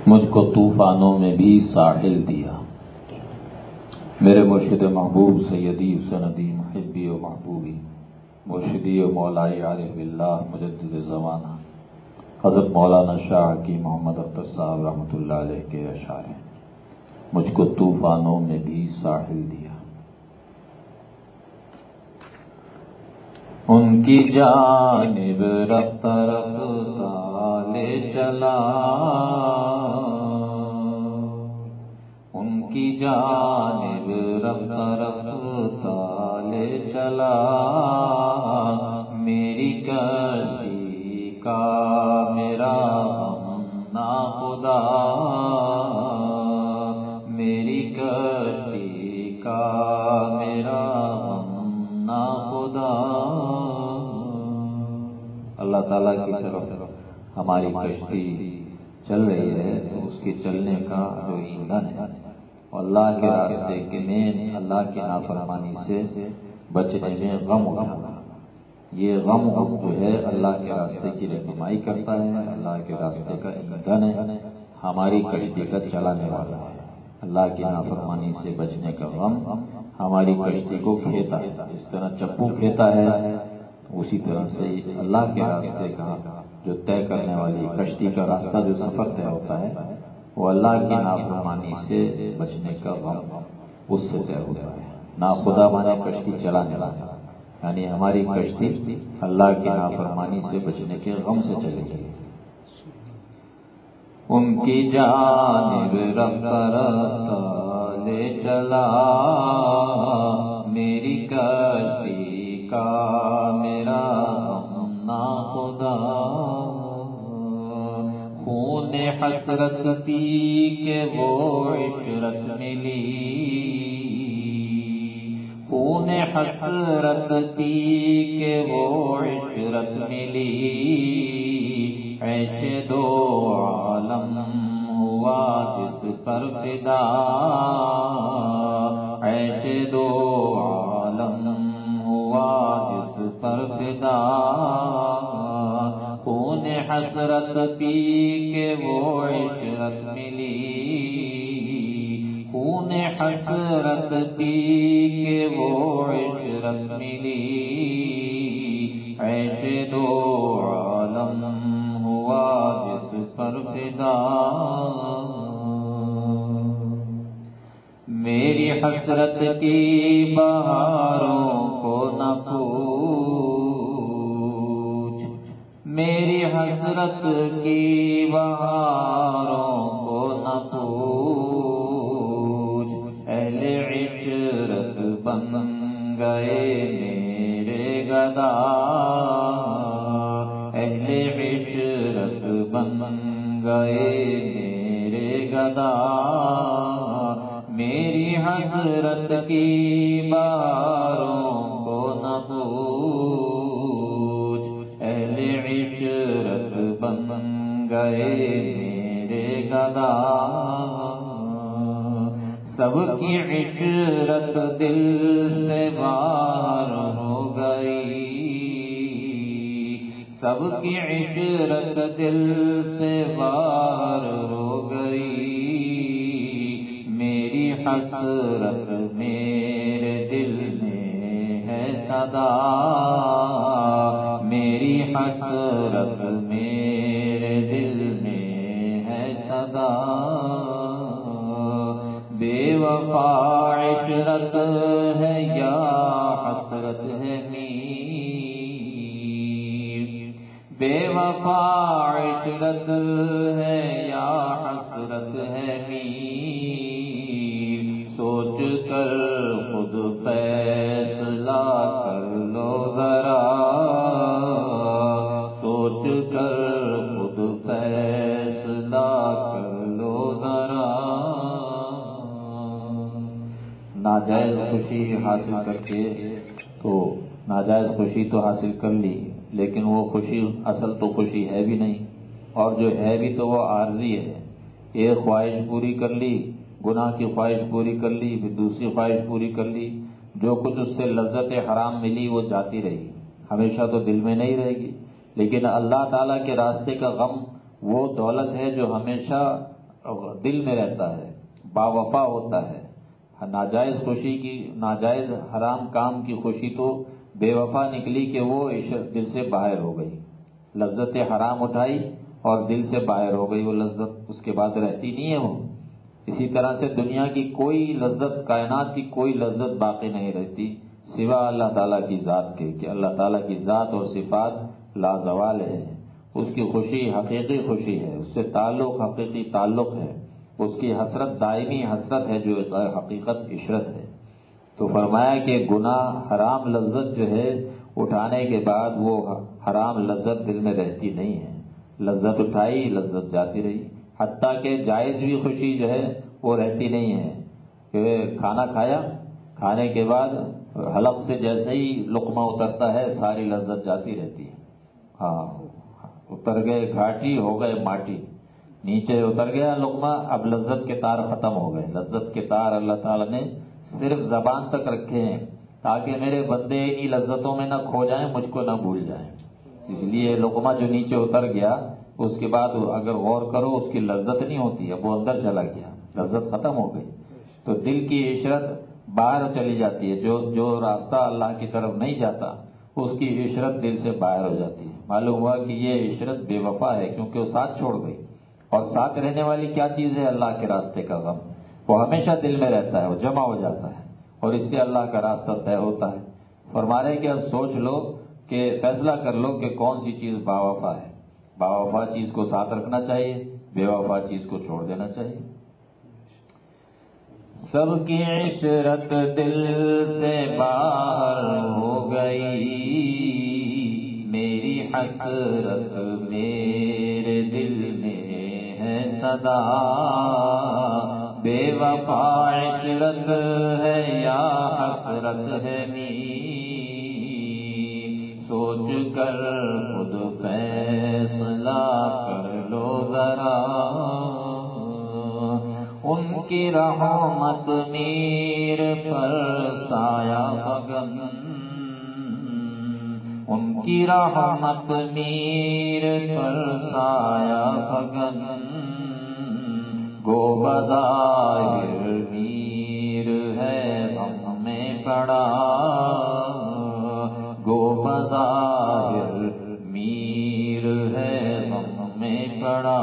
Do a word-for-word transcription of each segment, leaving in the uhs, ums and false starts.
مجھ کو طوفانوں میں بھی ساحل دیا۔ میرے مرشد محبوب سیدی سندی محبی و محبوبی مرشدی و مولائی عارف باللہ مجدد زمانہ حضرت مولانا شاہ کی محمد اختر صاحب رحمۃ اللہ علیہ کے اشعار ہیں۔ مجھ کو طوفانوں میں بھی ساحل دیا۔ ان کی جانب رفتہ رفتہ لے چلا، ان کی جانب رفتہ رفتہ لے چلا، میری کشتی کا میرا غم ناخدا، میری کشتی کا میرا غم ناخدا۔ اللہ تعالیٰ کی طرف ہماری کشتی چل رہی ہے تو اس کے چلنے کا جو ایندھن ہے اللہ کے راستے کے میں اللہ کی نافرمانی سے بچنے میں غم اٹھانا، یہ غم جو ہے اللہ کے راستے کی رہنمائی کرتا ہے، اللہ کے راستے کا ایندھن ہے، ہماری کشتی کا چلانے والا ہے۔ اللہ کی نافرمانی سے بچنے کا غم ہماری کشتی کو کھیتا ہے، اس طرح چپو کھیتا ہے، اسی طرح سے اللہ کے راستے کا جو طے کرنے والی کشتی کا راستہ جو سفر طے ہوتا ہے وہ اللہ کی نافرمانی سے بچنے کا غم اس سے طے ہوتا ہے۔ ناخدا مانے کشتی چلانے والا، یعنی ہماری کشتی اللہ کی نافرمانی سے بچنے کے غم سے چلے گی۔ ان کی جانب رفتہ رفتہ لے چلا، میری کشتی کا میرا غم ناخدا، خون حسرت پی کے وہ عشرت ملی، خون حسرت پی کے وہ عشرت ملی، عیش دو عالم ہوا جس پر فدا، عیش دو عالم ہوا جس پر فدا، خون حسرت پی کے وہ عشرت ملی، خون حسرت پی کے وہ عشرت ملی، عیش دو عالم ہوا جس پر فدا، میری حسرت کی بہاروں کو نہ پوچھ، میری حسرت کی بہاروں کو نہ پوچھ، اہل عشرت بن گئے میرے گدا، اہل عشرت بن گئے میرے گدا، میری حسرت کی بہاروں کو نہ پوچھ، اہل عشرت بن گئے میرے گدا، سب کی عشرت دل سے باہر ہو گئی، سب کی عشرت دل سے باہر ہو گئی، میری حسرت میرے دل میں ہے صدا، میری حسرت میرے دل میں ہے صدا، بے وفا عشرت ہے یا حسرت ہے میر، بے وفا عشرت ہے یا حسرت ہے میر، سوچ کر خود فیصلہ کر لو ذرا، سوچ کر خود فیصلہ کر لو ذرا، ناجائز خوشی حاصل کر کے تو ناجائز خوشی تو حاصل کر لی، لیکن وہ خوشی اصل تو خوشی ہے بھی نہیں، اور جو ہے بھی تو وہ عارضی ہے۔ ایک خواہش پوری کر لی، گناہ کی خواہش پوری کر لی، پھر دوسری خواہش پوری کر لی، جو کچھ اس سے لذت حرام ملی وہ جاتی رہی، ہمیشہ تو دل میں نہیں رہے گی۔ لیکن اللہ تعالیٰ کے راستے کا غم وہ دولت ہے جو ہمیشہ دل میں رہتا ہے، باوفا ہوتا ہے. ناجائز خوشی کی، ناجائز حرام کام کی خوشی تو بے وفا نکلی کہ وہ دل سے باہر ہو گئی. لذت حرام اٹھائی اور دل سے باہر ہو گئی وہ لذت، اس کے بعد رہتی نہیں ہے وہ. اسی طرح سے دنیا کی کوئی لذت، کائنات کی کوئی لذت باقی نہیں رہتی سوا اللہ تعالیٰ کی ذات کے، کہ اللہ تعالیٰ کی ذات اور صفات لازوال ہے. اس کی خوشی حقیقی خوشی ہے، اس سے تعلق حقیقی تعلق ہے، اس کی حسرت دائمی حسرت ہے جو حقیقت عشرت ہے. تو فرمایا کہ گناہ حرام لذت جو ہے اٹھانے کے بعد وہ حرام لذت دل میں رہتی نہیں ہے. لذت اٹھائی، لذت جاتی رہی. حتیٰ کہ جائز بھی خوشی جو ہے وہ رہتی نہیں ہے کہ کھانا کھایا، کھانے کے بعد حلق سے جیسے ہی لقمہ اترتا ہے ساری لذت جاتی رہتی ہے. ہاں، اتر گئے گھاٹی، ہو گئے ماٹی، نیچے اتر گیا لقمہ، اب لذت کے تار ختم ہو گئے. لذت کے تار اللہ تعالیٰ نے صرف زبان تک رکھے ہیں تاکہ میرے بندے انہی لذتوں میں نہ کھو جائیں، مجھ کو نہ بھول جائیں. اس لیے لقمہ جو نیچے اتر گیا اس کے بعد اگر غور کرو اس کی لذت نہیں ہوتی، اب وہ اندر چلا گیا، لذت ختم ہو گئی. تو دل کی عشرت باہر چلی جاتی ہے. جو جو راستہ اللہ کی طرف نہیں جاتا اس کی عشرت دل سے باہر ہو جاتی ہے. معلوم ہوا کہ یہ عشرت بے وفا ہے کیونکہ وہ ساتھ چھوڑ گئی. اور ساتھ رہنے والی کیا چیز ہے؟ اللہ کے راستے کا غم. وہ ہمیشہ دل میں رہتا ہے، وہ جمع ہو جاتا ہے اور اس سے اللہ کا راستہ طے ہوتا ہے. فرما رہے کہ اب سوچ لو کہ فیصلہ کر لو کہ کون سی چیز باوفا ہے. باوفا چیز کو ساتھ رکھنا چاہیے، بے وفا چیز کو چھوڑ دینا چاہیے. سب کی عشرت دل سے باہر ہو گئی، میری حسرت میرے دل میں ہے صدا. بے وفا عشرت ہے یا حسرت ہے میری، سوچ کر خود فیصلہ کر لو ذرا. ان کی رحمت میر پر سایہ فگن، ان کی رحمت میر پر سایہ فگن. گو بظاہر میر ہے غم میں پڑا، گو بظاہر میر ہے غم میں پڑا.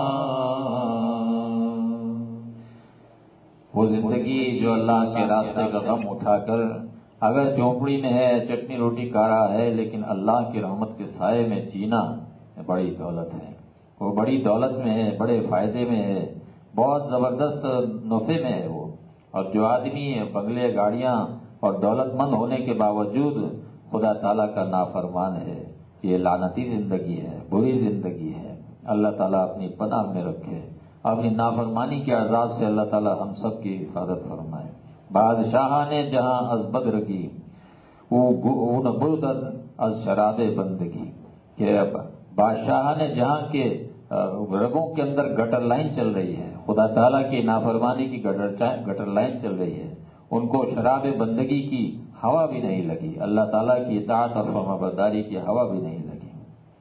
وہ زندگی جو اللہ کے راستے کا غم اٹھا کر اگر جھونپڑی میں ہے، چٹنی روٹی کھا رہا ہے، لیکن اللہ کی رحمت کے سائے میں جینا بڑی دولت ہے. وہ بڑی دولت میں ہے، بڑے فائدے میں ہے، بہت زبردست نفع میں ہے وہ. اور جو آدمی بنگلے گاڑیاں اور دولت مند ہونے کے باوجود خدا تعالیٰ کا نافرمان ہے، یہ لعنتی زندگی ہے، بری زندگی ہے. اللہ تعالیٰ اپنی پناہ میں رکھے. اپنی نافرمانی کے عذاب سے اللہ تعالیٰ ہم سب کی حفاظت فرمائے. بادشاہ نے جہاں از بدر کی اون بردن از شراب بندگی، کہ بادشاہ نے جہاں کے رگوں کے اندر گٹر لائن چل رہی ہے، خدا تعالیٰ کی نافرمانی کی گٹر لائن چل رہی ہے، ان کو شراب بندگی کی ہوا بھی نہیں لگی، اللہ تعالیٰ کی اطاعت اور فرمانبرداری کی ہوا بھی نہیں لگی.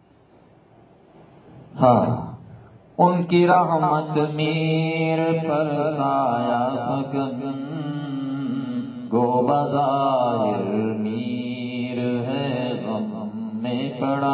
ہاں، ان کی رحمت میر پر سایہ فگن، گو بظاہر میر ہے غم میں پڑا.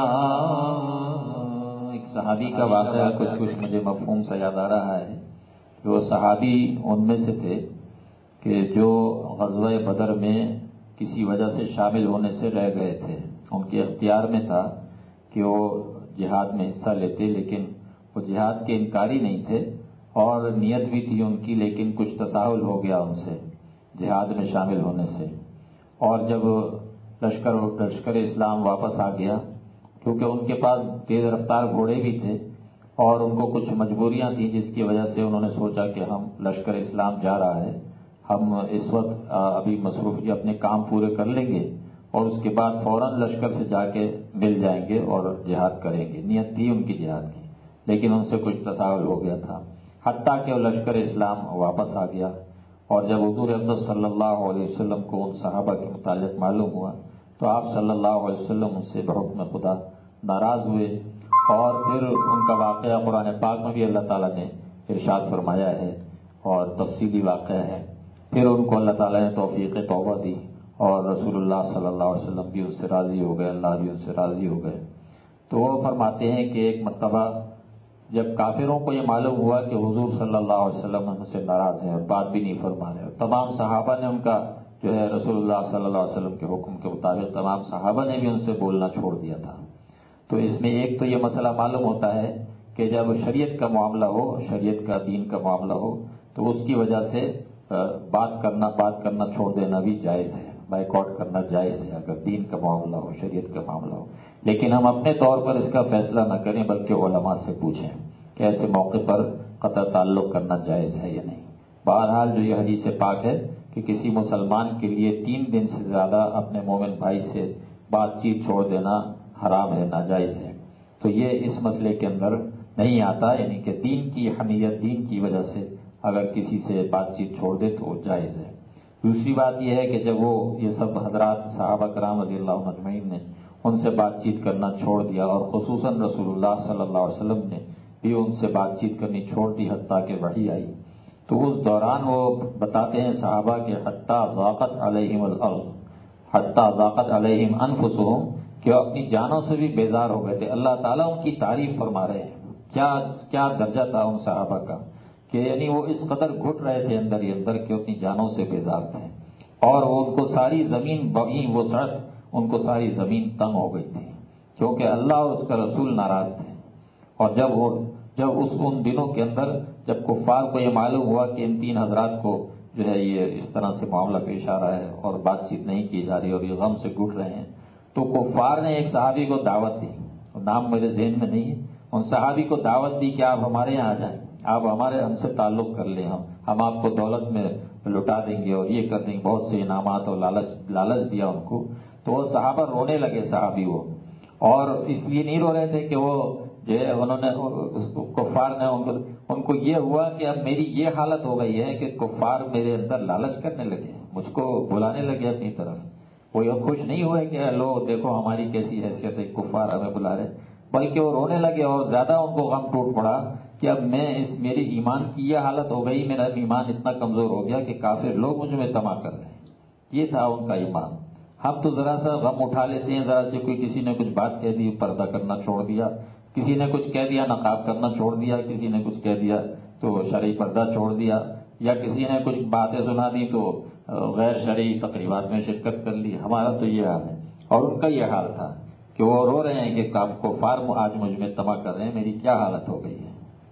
ایک صحابی کا واقعہ کچھ کچھ مجھے مفہوم سا یاد آ رہا ہے. وہ صحابی ان میں سے تھے کہ جو غزوہ بدر میں کسی وجہ سے شامل ہونے سے رہ گئے تھے. ان کے اختیار میں تھا کہ وہ جہاد میں حصہ لیتے، لیکن وہ جہاد کے انکاری نہیں تھے اور نیت بھی تھی ان کی، لیکن کچھ تساہل ہو گیا ان سے جہاد میں شامل ہونے سے. اور جب لشکر لشکر اسلام واپس آ گیا، کیونکہ ان کے پاس تیز رفتار گھوڑے بھی تھے اور ان کو کچھ مجبوریاں تھیں جس کی وجہ سے انہوں نے سوچا کہ ہم لشکر اسلام جا رہا ہے، ہم اس وقت ابھی مصروف اپنے کام پورے کر لیں گے اور اس کے بعد فوراً لشکر سے جا کے مل جائیں گے اور جہاد کریں گے. نیت تھی ان کی جہاد کی، لیکن ان سے کچھ تساہل ہو گیا تھا، حتیٰ کہ وہ لشکر اسلام واپس آ گیا. اور جب حضور اقدس صلی اللہ علیہ وسلم کو ان صحابہ کے متعلق معلوم ہوا تو آپ صلی اللہ علیہ وسلم ان سے بحکم خدا ناراض ہوئے. اور پھر ان کا واقعہ قرآن پاک میں بھی اللہ تعالیٰ نے ارشاد فرمایا ہے اور تفصیلی واقعہ ہے. پھر ان کو اللہ تعالیٰ نے توفیق توبہ دی اور رسول اللہ صلی اللہ علیہ وسلم بھی ان سے راضی ہو گئے، اللہ بھی ان سے راضی ہو گئے. تو وہ فرماتے ہیں کہ ایک مرتبہ جب کافروں کو یہ معلوم ہوا کہ حضور صلی اللہ علیہ وسلم ان سے ناراض ہیں اور بات بھی نہیں فرما رہے، تمام صحابہ نے ان کا جو ہے رسول اللہ صلی اللہ علیہ وسلم کے حکم کے مطابق تمام صحابہ نے بھی ان سے بولنا چھوڑ دیا تھا. تو اس میں ایک تو یہ مسئلہ معلوم ہوتا ہے کہ جب شریعت کا معاملہ ہو، شریعت کا دین کا معاملہ ہو، تو اس کی وجہ سے بات کرنا بات کرنا چھوڑ دینا بھی جائز ہے، بائیک آؤٹ کرنا جائز ہے اگر دین کا معاملہ ہو، شریعت کا معاملہ ہو. لیکن ہم اپنے طور پر اس کا فیصلہ نہ کریں بلکہ علماء سے پوچھیں کہ ایسے موقع پر قطع تعلق کرنا جائز ہے یا نہیں. بہرحال جو یہ حدیث پاک ہے کہ کسی مسلمان کے لیے تین دن سے زیادہ اپنے مومن بھائی سے بات چیت چھوڑ دینا حرام ہے، ناجائز ہے. تو یہ اس مسئلے کے اندر نہیں آتا، یعنی کہ دین کی حمیت، دین کی وجہ سے اگر کسی سے بات چیت چھوڑ دے تو جائز ہے. دوسری بات یہ ہے کہ جب وہ یہ سب حضرات صحابہ کرام رضی اللہ عنہم اجمعین نے ان سے بات چیت کرنا چھوڑ دیا اور خصوصاً رسول اللہ صلی اللہ علیہ وسلم نے بھی ان سے بات چیت کرنی چھوڑ دی حتیٰ کہ وحی آئی، تو اس دوران وہ بتاتے ہیں صحابہ کہ حتیٰ ضاقت علیہم الارض، حتیٰ ضاقت علیہم انفسہم، کہ وہ اپنی جانوں سے بھی بیزار ہو گئے تھے. اللہ تعالیٰ ان کی تعریف فرما رہے ہیں. کیا کیا درجہ تھا ان صحابہ کا کہ یعنی وہ اس قدر گھٹ رہے تھے اندر ہی اندر کہ اپنی جانوں سے بیزار تھے، اور وہ ان کو ساری زمین بغی وسعت، ان کو ساری زمین تنگ ہو گئی تھی کیونکہ اللہ اور اس کا رسول ناراض تھے. اور جب وہ جب اس ان دنوں کے اندر جب کفار کو یہ معلوم ہوا کہ ان تین حضرات کو جو ہے یہ اس طرح سے معاملہ پیش آ رہا ہے اور بات چیت نہیں کی جا رہی اور یہ غم سے گھٹ رہے ہیں، تو کفار نے ایک صحابی کو دعوت دی، نام میرے ذہن میں نہیں ہے، ان صحابی کو دعوت دی کہ آپ ہمارے یہاں آ جائیں، آپ ہمارے ہم سے تعلق کر لیں، ہم ہم آپ کو دولت میں لٹا دیں گے اور یہ کر دیں گے، بہت سے انعامات اور لالچ لالچ دیا ان کو. تو وہ صحابہ رونے لگے، صحابی وہ، اور اس لیے نہیں رو رہے تھے کہ وہ جو ہے انہوں نے کفار نے ان کو ان کو یہ ہوا کہ اب میری یہ حالت ہو گئی ہے کہ کفار میرے اندر لالچ کرنے لگے، مجھ کو بلانے لگے اپنی طرف. وہ یہ خوش نہیں ہوئے کہ لو دیکھو ہماری کیسی حیثیت ہے، کفار ہمیں بلا رہے، بلکہ وہ رونے لگے اور زیادہ ان کو غم ٹوٹ پڑا کہ اب میں اس میری ایمان کی یہ حالت ہو گئی، میرا ایمان اتنا کمزور ہو گیا کہ کافر لوگ مجھ میں طمع کر رہے ہیں. یہ تھا ان کا ایمان. ہم تو ذرا سا غم اٹھا لیتے ہیں، ذرا سے کوئی کسی نے کچھ بات کہہ دی پردہ کرنا چھوڑ دیا، کسی نے کچھ کہہ دیا نقاب کرنا چھوڑ دیا، کسی نے کچھ کہہ دیا تو شرعی پردہ چھوڑ دیا، یا کسی نے کچھ باتیں سنا دی تو غیر شرعی تقریبات میں شرکت کر لی. ہمارا تو یہ حال ہے اور ان کا یہ حال تھا کہ وہ رو رہے ہیں کہ کفار آج مجھ میں طمع کر رہے ہیں، میری کیا حالت ہو گئی ہے.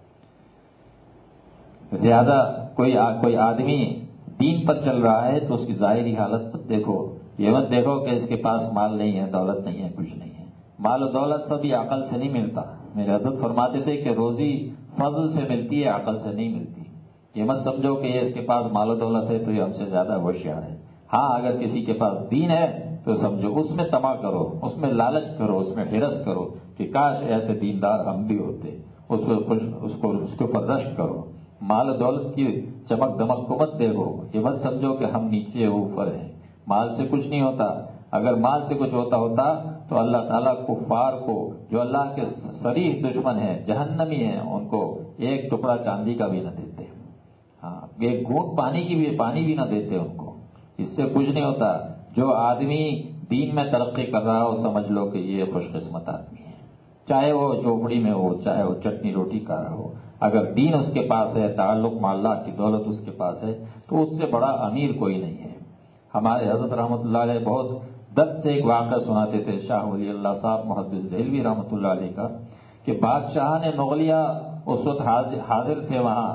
زیادہ کوئی کوئی آدمی دین پر چل رہا ہے تو اس کی ظاہری حالت دیکھو، یہ مت دیکھو کہ اس کے پاس مال نہیں ہے، دولت نہیں ہے، کچھ نہیں ہے. مال و دولت سب یہ عقل سے نہیں ملتا. میرے حضرت فرماتے تھے کہ روزی فضل سے ملتی ہے، عقل سے نہیں ملتی. یہ مت سمجھو کہ یہ اس کے پاس مال و دولت ہے تو یہ ہم سے زیادہ ہوشیار ہے. ہاں اگر کسی کے پاس دین ہے تو سمجھو اس میں طمع کرو، اس میں لالچ کرو، اس میں حرص کرو کہ کاش ایسے دیندار ہم بھی ہوتے، اس کو خوش اس کو اس کے اوپر رشک کرو. مال و دولت کی چمک دمک کو مت دیکھو، یہ مت سمجھو کہ ہم نیچے اوپر ہیں. مال سے کچھ نہیں ہوتا. اگر مال سے کچھ ہوتا ہوتا تو اللہ تعالیٰ کفار کو جو اللہ کے صریح دشمن ہیں، جہنمی ہیں، ان کو ایک ٹکڑا چاندی کا بھی نہ دیتے. ہاں ایک گھونٹ پانی کی بھی پانی بھی نہ دیتے ان کو. اس سے کچھ نہیں ہوتا. جو آدمی دین میں ترقی کر رہا ہو سمجھ لو کہ یہ خوش قسمت آدمی ہے، چاہے وہ جھوپڑی میں ہو، چاہے وہ چٹنی روٹی کھا رہا ہو. اگر دین اس کے پاس ہے، تعلق مع اللہ کی دولت اس کے پاس ہے، تو اس سے بڑا امیر کوئی نہیں ہے. ہمارے حضرت رحمۃ اللہ علیہ بہت درد سے ایک واقعہ سناتے تھے، شاہ ولی اللہ صاحب محدث دہلوی رحمۃ اللہ علیہ کا، کہ بادشاہ نے مغلیہ اس وقت حاضر تھے وہاں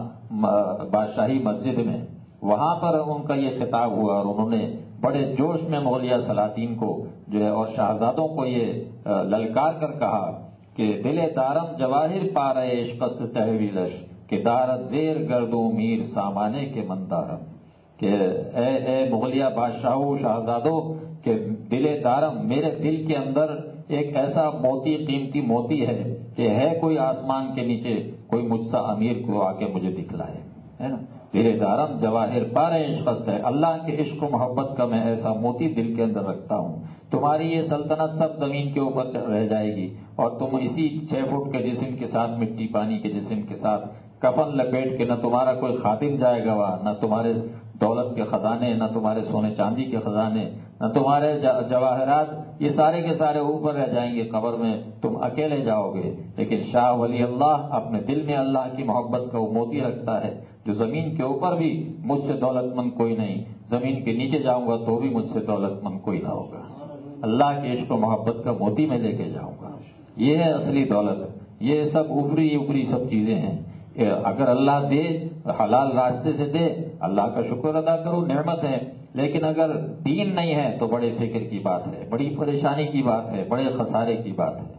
بادشاہی مسجد میں. وہاں پر ان کا یہ خطاب ہوا اور انہوں نے بڑے جوش میں مغلیہ سلاطین کو جو ہے اور شہزادوں کو یہ للکار کر کہا کہ دل دارم جواہر پا رہے عشقست تحویلش کہ دارت زیر گردوں میر سامانے کے مندارم، کہ اے اے مغلیہ بادشاہوں شہزادوں کہ دل دارم، میرے دل کے اندر ایک ایسا موتی قیمتی موتی ہے کہ ہے کوئی آسمان کے نیچے کوئی مجھ سا امیر کو آ کے مجھے دکھلائے، ہے نا. دل دارم جواہر پارے عشقست ہے، اللہ کے عشق و محبت کا میں ایسا موتی دل کے اندر رکھتا ہوں. تمہاری یہ سلطنت سب زمین کے اوپر رہ جائے گی اور تم اسی چھ فٹ کے جسم کے ساتھ، مٹی پانی کے جسم کے ساتھ کفن لپیٹ کے نہ تمہارا کوئی خادم جائے گا وہاں، نہ تمہارے دولت کے خزانے، نہ تمہارے سونے چاندی کے خزانے، نہ تمہارے جواہرات، یہ سارے کے سارے اوپر رہ جائیں گے قبر میں، تم اکیلے جاؤ گے۔ لیکن شاہ ولی اللہ اپنے دل میں اللہ کی محبت کا وہ موتی رکھتا ہے، جو زمین کے اوپر بھی مجھ سے دولت مند کوئی نہیں، زمین کے نیچے جاؤں گا تو بھی مجھ سے دولت مند کوئی نہ ہوگا، اللہ کے عشق و محبت کا موتی میں لے کے جاؤں گا۔ یہ ہے اصلی دولت، یہ سب اوپری اوپری سب چیزیں ہیں۔ اگر اللہ دے حلال راستے سے دے، اللہ کا شکر ادا کرو، نعمت ہے، لیکن اگر دین نہیں ہے تو بڑے فکر کی بات ہے، بڑی پریشانی کی بات ہے، بڑے خسارے کی بات ہے۔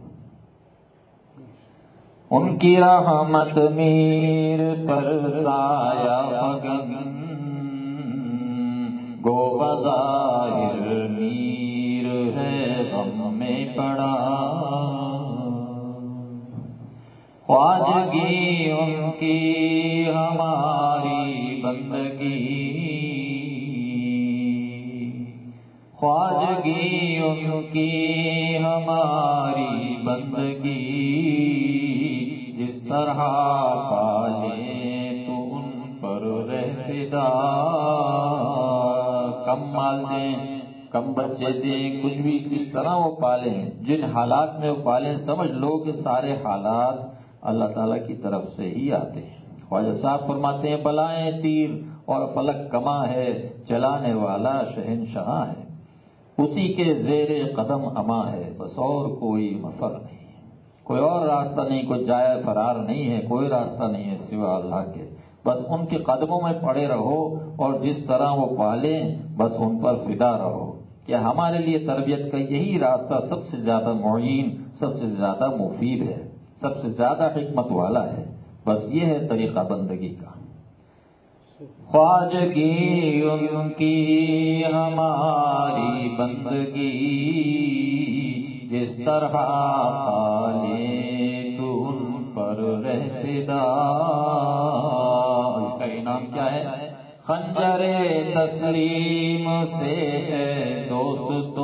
ان کی رحمت میر پر سایہ فگن، گو بظاہر میر ہے غم میں پڑا، خواجگی ان کی ہماری بندگی، خواجگی ان کی ہماری بندگی، جس طرح پالے تو ان پر رہ فدا۔ کم مال دیں، کم بچے دیں، کچھ بھی جس طرح وہ پالیں، جن حالات میں وہ پالیں، سمجھ لو کہ سارے حالات اللہ تعالیٰ کی طرف سے ہی آتے ہیں۔ خواجہ صاحب فرماتے ہیں بلائیں تیر اور فلک کما ہے، چلانے والا شہنشاہ ہے، اسی کے زیر قدم اما ہے، بس اور کوئی مفر نہیں، کوئی اور راستہ نہیں، کوئی جائے فرار نہیں ہے، کوئی راستہ نہیں ہے سوا اللہ کے، بس ان کے قدموں میں پڑے رہو، اور جس طرح وہ پالیں بس ان پر فدا رہو، کہ ہمارے لیے تربیت کا یہی راستہ سب سے زیادہ معین، سب سے زیادہ مفید ہے، سب سے زیادہ حکمت والا ہے، بس یہ ہے طریقہ بندگی کا۔ خواجگی ان کی ہماری بندگی، جس طرح پالے تو ان پر رہ فدا۔ اس کا انعام کیا ہے؟ خنجر تسلیم سے ہے دوستو،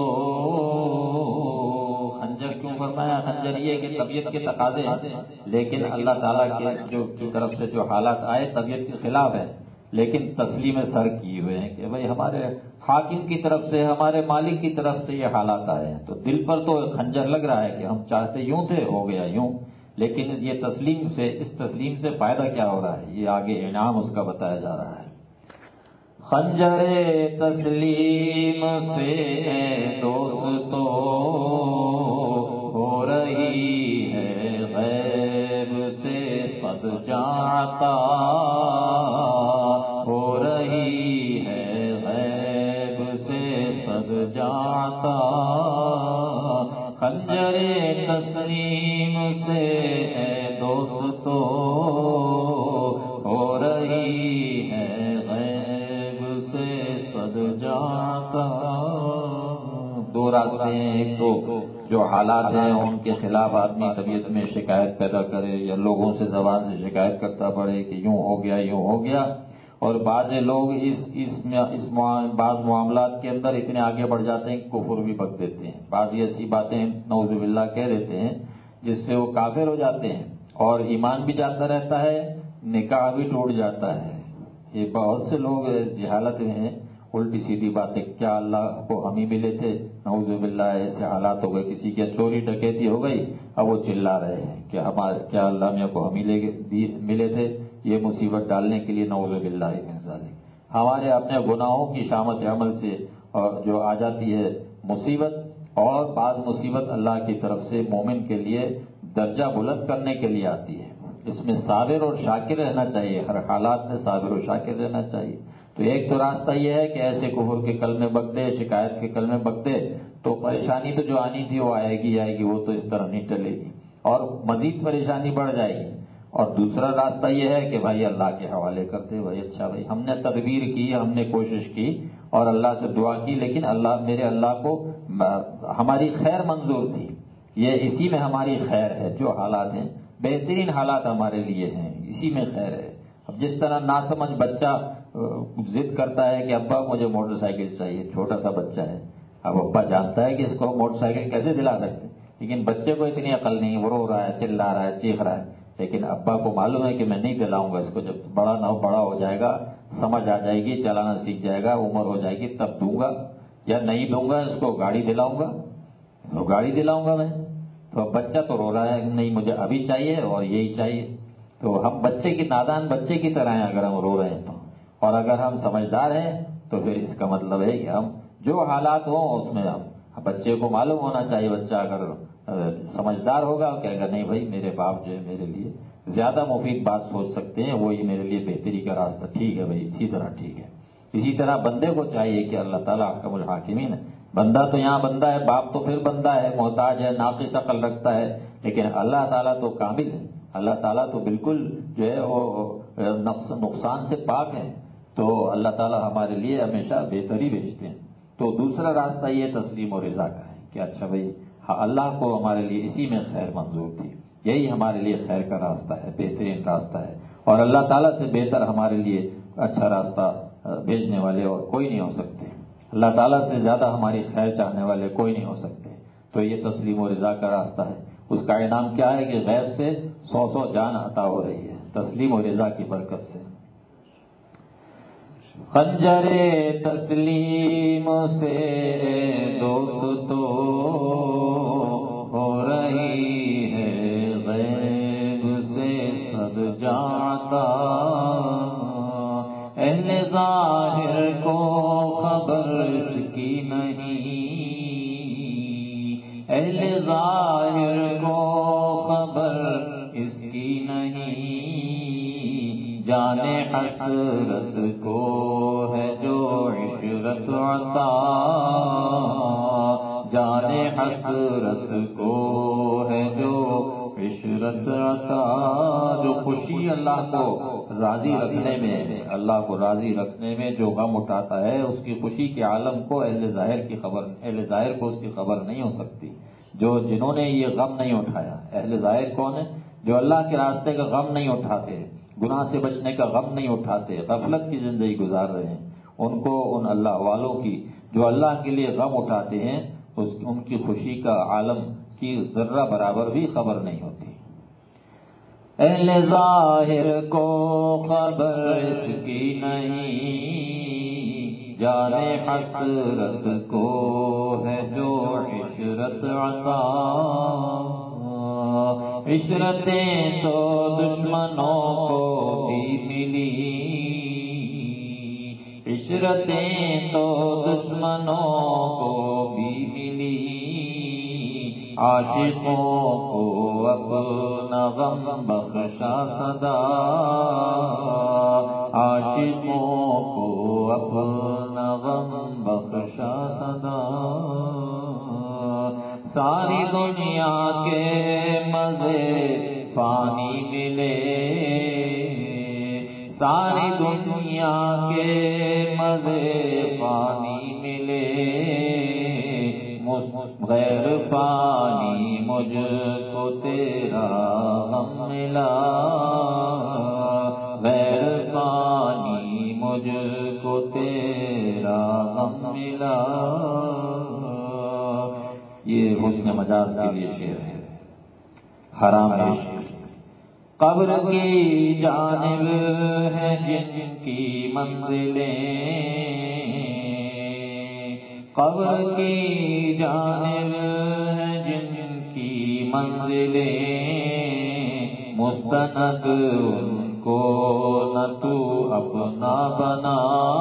خنجر کیوں فرمایا؟ خنجر یہ کہ طبیعت کے تقاضے ہیں، لیکن اللہ تعالیٰ کے جو کی طرف سے جو حالات آئے طبیعت کے خلاف ہیں، لیکن تسلیم سر کیے ہوئے ہیں کہ بھئی ہمارے حاکم کی طرف سے، ہمارے مالک کی طرف سے یہ حالات آئے ہیں، تو دل پر تو خنجر لگ رہا ہے کہ ہم چاہتے یوں تھے، ہو گیا یوں، لیکن یہ تسلیم سے، اس تسلیم سے فائدہ کیا ہو رہا ہے، یہ آگے انعام اس کا بتایا جا رہا ہے۔ خنجر تسلیم سے اے دوستو، ہو رہی ہے غیب سے صد جاتا، ہو رہی ہے غیب سے صد جاتا، خنجر تسلیم سے اے دوستو، ہو رہی ہے جاتا۔ دو راستے ہیں، ایک تو جو حالات ہیں ان کے خلاف آدمی طبیعت میں شکایت پیدا کرے، یا لوگوں سے زبان سے شکایت کرتا پڑے کہ یوں ہو گیا یوں ہو گیا، اور بعض لوگ اس اس اس بعض معاملات کے اندر اتنے آگے بڑھ جاتے ہیں کہ کفر بھی بک دیتے ہیں، بعض ایسی باتیں نعوذ باللہ کہہ دیتے ہیں جس سے وہ کافر ہو جاتے ہیں، اور ایمان بھی جاتا رہتا ہے، نکاح بھی ٹوٹ جاتا ہے۔ یہ بہت سے لوگ جہالت میں ہیں، الٹی سیدھی باتیں، کیا اللہ کو ہم ہی ملے تھے، نعوذ باللہ ایسے حالات ہو گئے، کسی کی چوری ڈکیتی ہو گئی، اب وہ چلا رہے ہیں کہ ہمارے کیا اللہ میاں کو ہم ہی ملے تھے یہ مصیبت ڈالنے کے لیے، نعوذ باللہ من ذالک۔ ہمارے اپنے گناہوں کی شامت عمل سے جو آ جاتی ہے مصیبت، اور بعض مصیبت اللہ کی طرف سے مومن کے لیے درجہ بلند کرنے کے لیے آتی ہے، اس میں صابر اور شاکر رہنا چاہیے، ہر حالات میں صابر اور شاکر رہنا چاہیے۔ تو ایک تو راستہ یہ ہے کہ ایسے کفر کے کلمے بک دے، شکایت کے کلمے بک دے، تو پریشانی تو جو آنی تھی وہ آئے گی آئے گی، وہ تو اس طرح نہیں ٹلے گی، اور مزید پریشانی بڑھ جائے گی۔ اور دوسرا راستہ یہ ہے کہ بھائی اللہ کے حوالے کرتے، بھائی اچھا بھائی ہم نے تدبیر کی، ہم نے کوشش کی اور اللہ سے دعا کی، لیکن اللہ میرے اللہ کو ہماری خیر منظور تھی، یہ اسی میں ہماری خیر ہے، جو حالات ہیں بہترین حالات ہمارے لیے ہیں، اسی میں خیر ہے۔ اب جس طرح ناسمجھ بچہ ضد کرتا ہے کہ ابا مجھے موٹر سائیکل چاہیے، چھوٹا سا بچہ ہے، اب ابا جانتا ہے کہ اس کو موٹر سائیکل کیسے دلا سکتے، لیکن بچے کو اتنی عقل نہیں، وہ رو رہا ہے، چلا رہا ہے، چیخ رہا ہے، لیکن ابا کو معلوم ہے کہ میں نہیں دلاؤں گا اس کو، جب بڑا نہ ہو بڑا ہو جائے گا، سمجھ آ جائے گی، چلانا سیکھ جائے گا، عمر ہو جائے گی تب دوں گا، یا نہیں دوں گا اس کو گاڑی دلاؤں گا، تو گاڑی دلاؤں گا میں۔ تو اب بچہ تو رو رہا ہے نہیں مجھے ابھی چاہیے اور یہی چاہیے، تو ہم بچے کی نادان بچے کی طرح ہیں اگر ہم رو رہے ہیں تو، اور اگر ہم سمجھدار ہیں تو پھر اس کا مطلب ہے کہ ہم جو حالات ہوں اس میں ہم بچے کو معلوم ہونا چاہیے، بچہ اگر سمجھدار ہوگا کہے گا نہیں بھائی میرے باپ جو ہے میرے لیے زیادہ مفید بات سوچ سکتے ہیں، وہی میرے لیے بہتری کا راستہ، ٹھیک ہے بھائی اسی طرح ٹھیک ہے۔ اسی طرح بندے کو چاہیے کہ اللہ تعالیٰ احکم الحاکمین ہے، بندہ تو یہاں بندہ ہے، باپ تو پھر بندہ ہے، محتاج ہے، ناقص عقل رکھتا ہے، لیکن اللہ تعالیٰ تو کامل ہے، اللہ تعالیٰ تو بالکل جو ہے وہ نقصان سے پاک ہے، تو اللہ تعالیٰ ہمارے لیے ہمیشہ بہتری بھیجتے ہیں۔ تو دوسرا راستہ یہ تسلیم و رضا کا ہے کہ اچھا بھائی ہاں اللہ کو ہمارے لیے اسی میں خیر منظور تھی، یہی ہمارے لیے خیر کا راستہ ہے، بہترین راستہ ہے، اور اللہ تعالیٰ سے بہتر ہمارے لیے اچھا راستہ بھیجنے والے اور کوئی نہیں ہو سکتے، اللہ تعالیٰ سے زیادہ ہماری خیر چاہنے والے کوئی نہیں ہو سکتے۔ تو یہ تسلیم و رضا کا راستہ ہے، اس کا انعام کیا ہے کہ غیب سے سو سو جان عطا ہو رہی ہے تسلیم و رضا کی برکت سے۔ خنجر تسلیم سے دوستو ہو رہی ہے غیب سے صد جاتا، اہل ظاہر کو خبر اس کی نہیں، اہل ظاہر کو خبر اس کی نہیں، جانے حسرت کو ہے جو عشرت عطا، جانے حسرت کو ہے جو عشرت عطا، جو خوشی اللہ کو راضی رکھنے میں، اللہ کو راضی رکھنے میں جو غم اٹھاتا ہے اس کی خوشی کے عالم کو اہل ظاہر کی خبر، اہل ظاہر کو اس کی خبر نہیں ہو سکتی، جو جنہوں نے یہ غم نہیں اٹھایا۔ اہل ظاہر کون ہے؟ جو اللہ کے راستے کا غم نہیں اٹھاتے، گناہ سے بچنے کا غم نہیں اٹھاتے، غفلت کی زندگی گزار رہے ہیں، ان کو ان اللہ والوں کی جو اللہ کے لیے غم اٹھاتے ہیں اس ان کی خوشی کا عالم کی ذرہ برابر بھی خبر نہیں ہوتی۔ اہل ظاہر کو خبر اس کی نہیں، جانے حسرت کو ہے جو عشرت عطا، عشرتیں تو دشمنوں کو بھی ملی، عشرتیں تو دشمنوں کو بھی ملی، عاشقوں کو اپنا غم بخشا صدا، عاشقوں کو اپنا غم بخشا صدا، ساری دنیا کے مزے فانی ملے، ساری دنیا کے مزے فانی ملے، غیر فانی مجھ کو تیرا غم ملا، غیر فانی مجھ کو تیرا غم ملا۔ یہ حسن مجاز کے لیے شعر ہے۔ حرام عشق قبر کی جانب ہے جن کی منزلیں، قبر کی جانب ہے جن کی منزلیں، مستند ان کو نہ تو اپنا بنا،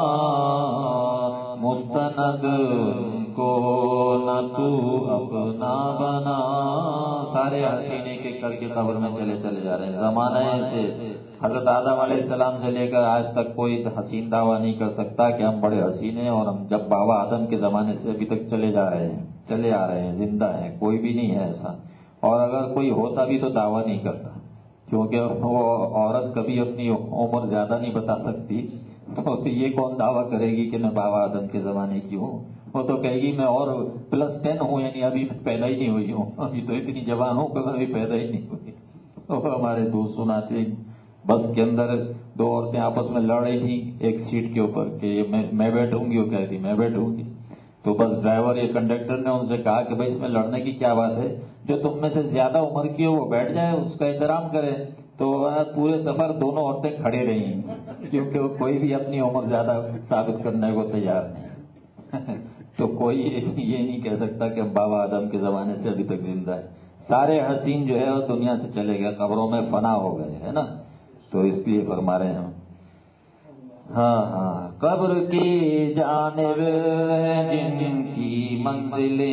مستند ان کو نہ تو اپنا بنا، سارے حسینے کے کر کے قبر میں چلے چلے جا رہے ہیں۔ زمانہ سے حضرت آدم علیہ السلام سے لے کر آج تک کوئی حسین دعویٰ نہیں کر سکتا کہ ہم بڑے حسین ہیں، اور ہم جب بابا آدم کے زمانے سے ابھی تک چلے جا رہے ہیں، چلے آ رہے ہیں، زندہ ہیں، کوئی بھی نہیں ہے ایسا، اور اگر کوئی ہوتا بھی تو دعویٰ نہیں کرتا، کیونکہ وہ عورت کبھی اپنی عمر زیادہ نہیں بتا سکتی، تو یہ کون دعویٰ کرے گی کہ میں بابا آدم کے زمانے کی ہوں؟ وہ تو کہے گی میں اور پلس ٹین ہوں، یعنی ابھی میں پیدا ہی نہیں ہوئی ہوں، ابھی تو اتنی جوان ہوں کہ میں ابھی پیدا ہی نہیں ہوئی۔ تو ہمارے دوست سناتے بس کے اندر دو عورتیں آپس میں لڑ رہی تھیں ایک سیٹ کے اوپر کہ میں بیٹھوں گی، وہ کہتی میں بیٹھوں گی، تو بس ڈرائیور یا کنڈکٹر نے ان سے کہا کہ بھائی اس میں لڑنے کی کیا بات ہے، جو تم میں سے زیادہ عمر کی ہو وہ بیٹھ جائے، اس کا احترام کرے، تو پورے سفر دونوں عورتیں کھڑے رہی کیونکہ کوئی بھی اپنی عمر زیادہ ثابت کرنے کو تیار نہیں تو کوئی یہ نہیں کہہ سکتا کہ بابا آدم کے زمانے سے ابھی تک زندہ ہے. سارے حسین جو ہے وہ دنیا سے چلے گئے, قبروں میں فنا ہو گئے, ہے نا. تو اس لیے فرما رہے ہیں ہم ہاں ہاں قبر کی جانب جن کی منزلیں,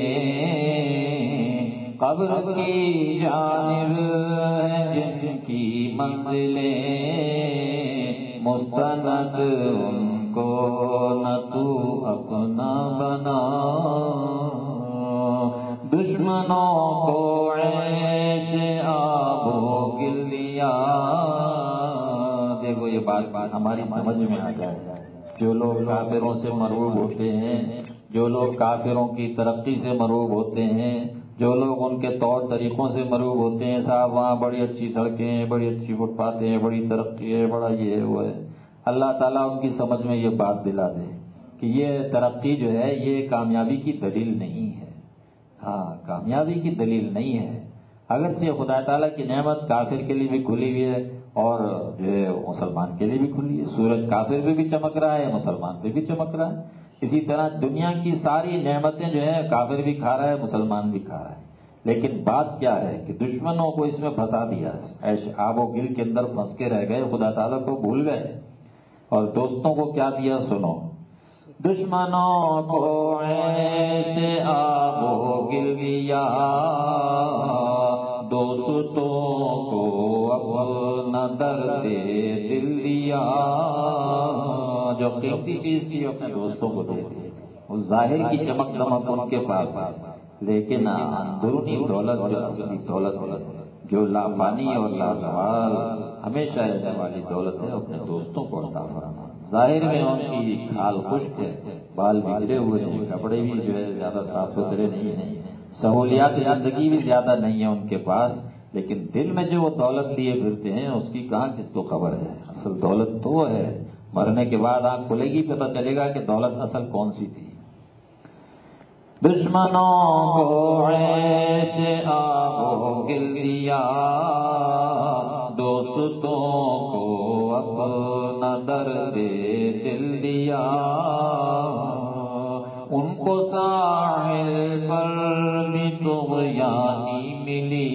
قبر کی جانب جن کی منزلیں, مستند ان کو نہ تو اپنا بنا, دشمنوں کو عیش آب و گلیا. دیکھو یہ بات بات ہماری سمجھ میں آ جائے. جو لوگ کافروں سے مرعوب ہوتے ہیں, جو لوگ کافروں کی ترقی سے مرعوب ہوتے ہیں, جو لوگ ان کے طور طریقوں سے مرعوب ہوتے ہیں, صاحب وہاں بڑی اچھی سڑکیں ہیں, بڑی اچھی فٹ پاتھیں ہیں, بڑی ترقی ہے, بڑا یہ ہے وہ ہے, اللہ تعالیٰ ان کی سمجھ میں یہ بات دلا دے کہ یہ ترقی جو ہے یہ کامیابی کی دلیل نہیں ہے. ہاں کامیابی کی دلیل نہیں ہے. اگرچہ خدا تعالیٰ کی نعمت کافر کے لیے بھی کھلی ہوئی ہے اور جو ہے مسلمان کے لیے بھی کھلی ہے. سورج کافر پہ بھی چمک رہا ہے, مسلمان پہ بھی چمک رہا ہے. اسی طرح دنیا کی ساری نعمتیں جو ہے کافر بھی کھا رہا ہے, مسلمان بھی کھا رہا ہے. لیکن بات کیا ہے کہ دشمنوں کو اس میں پھنسا دیا, ایش آب و گل کے اندر پھنس کے رہ گئے, خدا تعالیٰ کو بھول گئے. اور دوستوں کو کیا دیا سنو, دشمنوں کو عیش آب و گل دیا, دوستوں کو اپنا درد دل دیا. جو قیمتی چیز تھی اپنے دوستوں کو دے دی. اس ظاہر کی چمک دمک ان کے پاس ہے, لیکن اندرونی دولت جو اصلی دولت دولت جو لافانی اور لازوال ہمیشہ رہنے والی دولت ہے, اپنے دوستوں کو عطا فرما. ظاہر میں ان کی کھال خشک ہے, بال بگڑے ہوئے ہیں, کپڑے بھی جو ہے زیادہ صاف ستھرے نہیں ہیں, سہولیات زندگی بھی زیادہ نہیں ہے ان کے پاس, لیکن دل میں جو وہ دولت لیے پھرتے ہیں اس کی کہاں کس کو خبر ہے. اصل دولت تو وہ ہے, مرنے کے بعد آنکھ کھلے گی پتہ چلے گا کہ دولت اصل کون سی تھی. دشمنوں کو عیش آب و گل دیا, دوستوں کو اپنا درد دل دیا. ان کو ساحل پر بھی طغیانی ملی.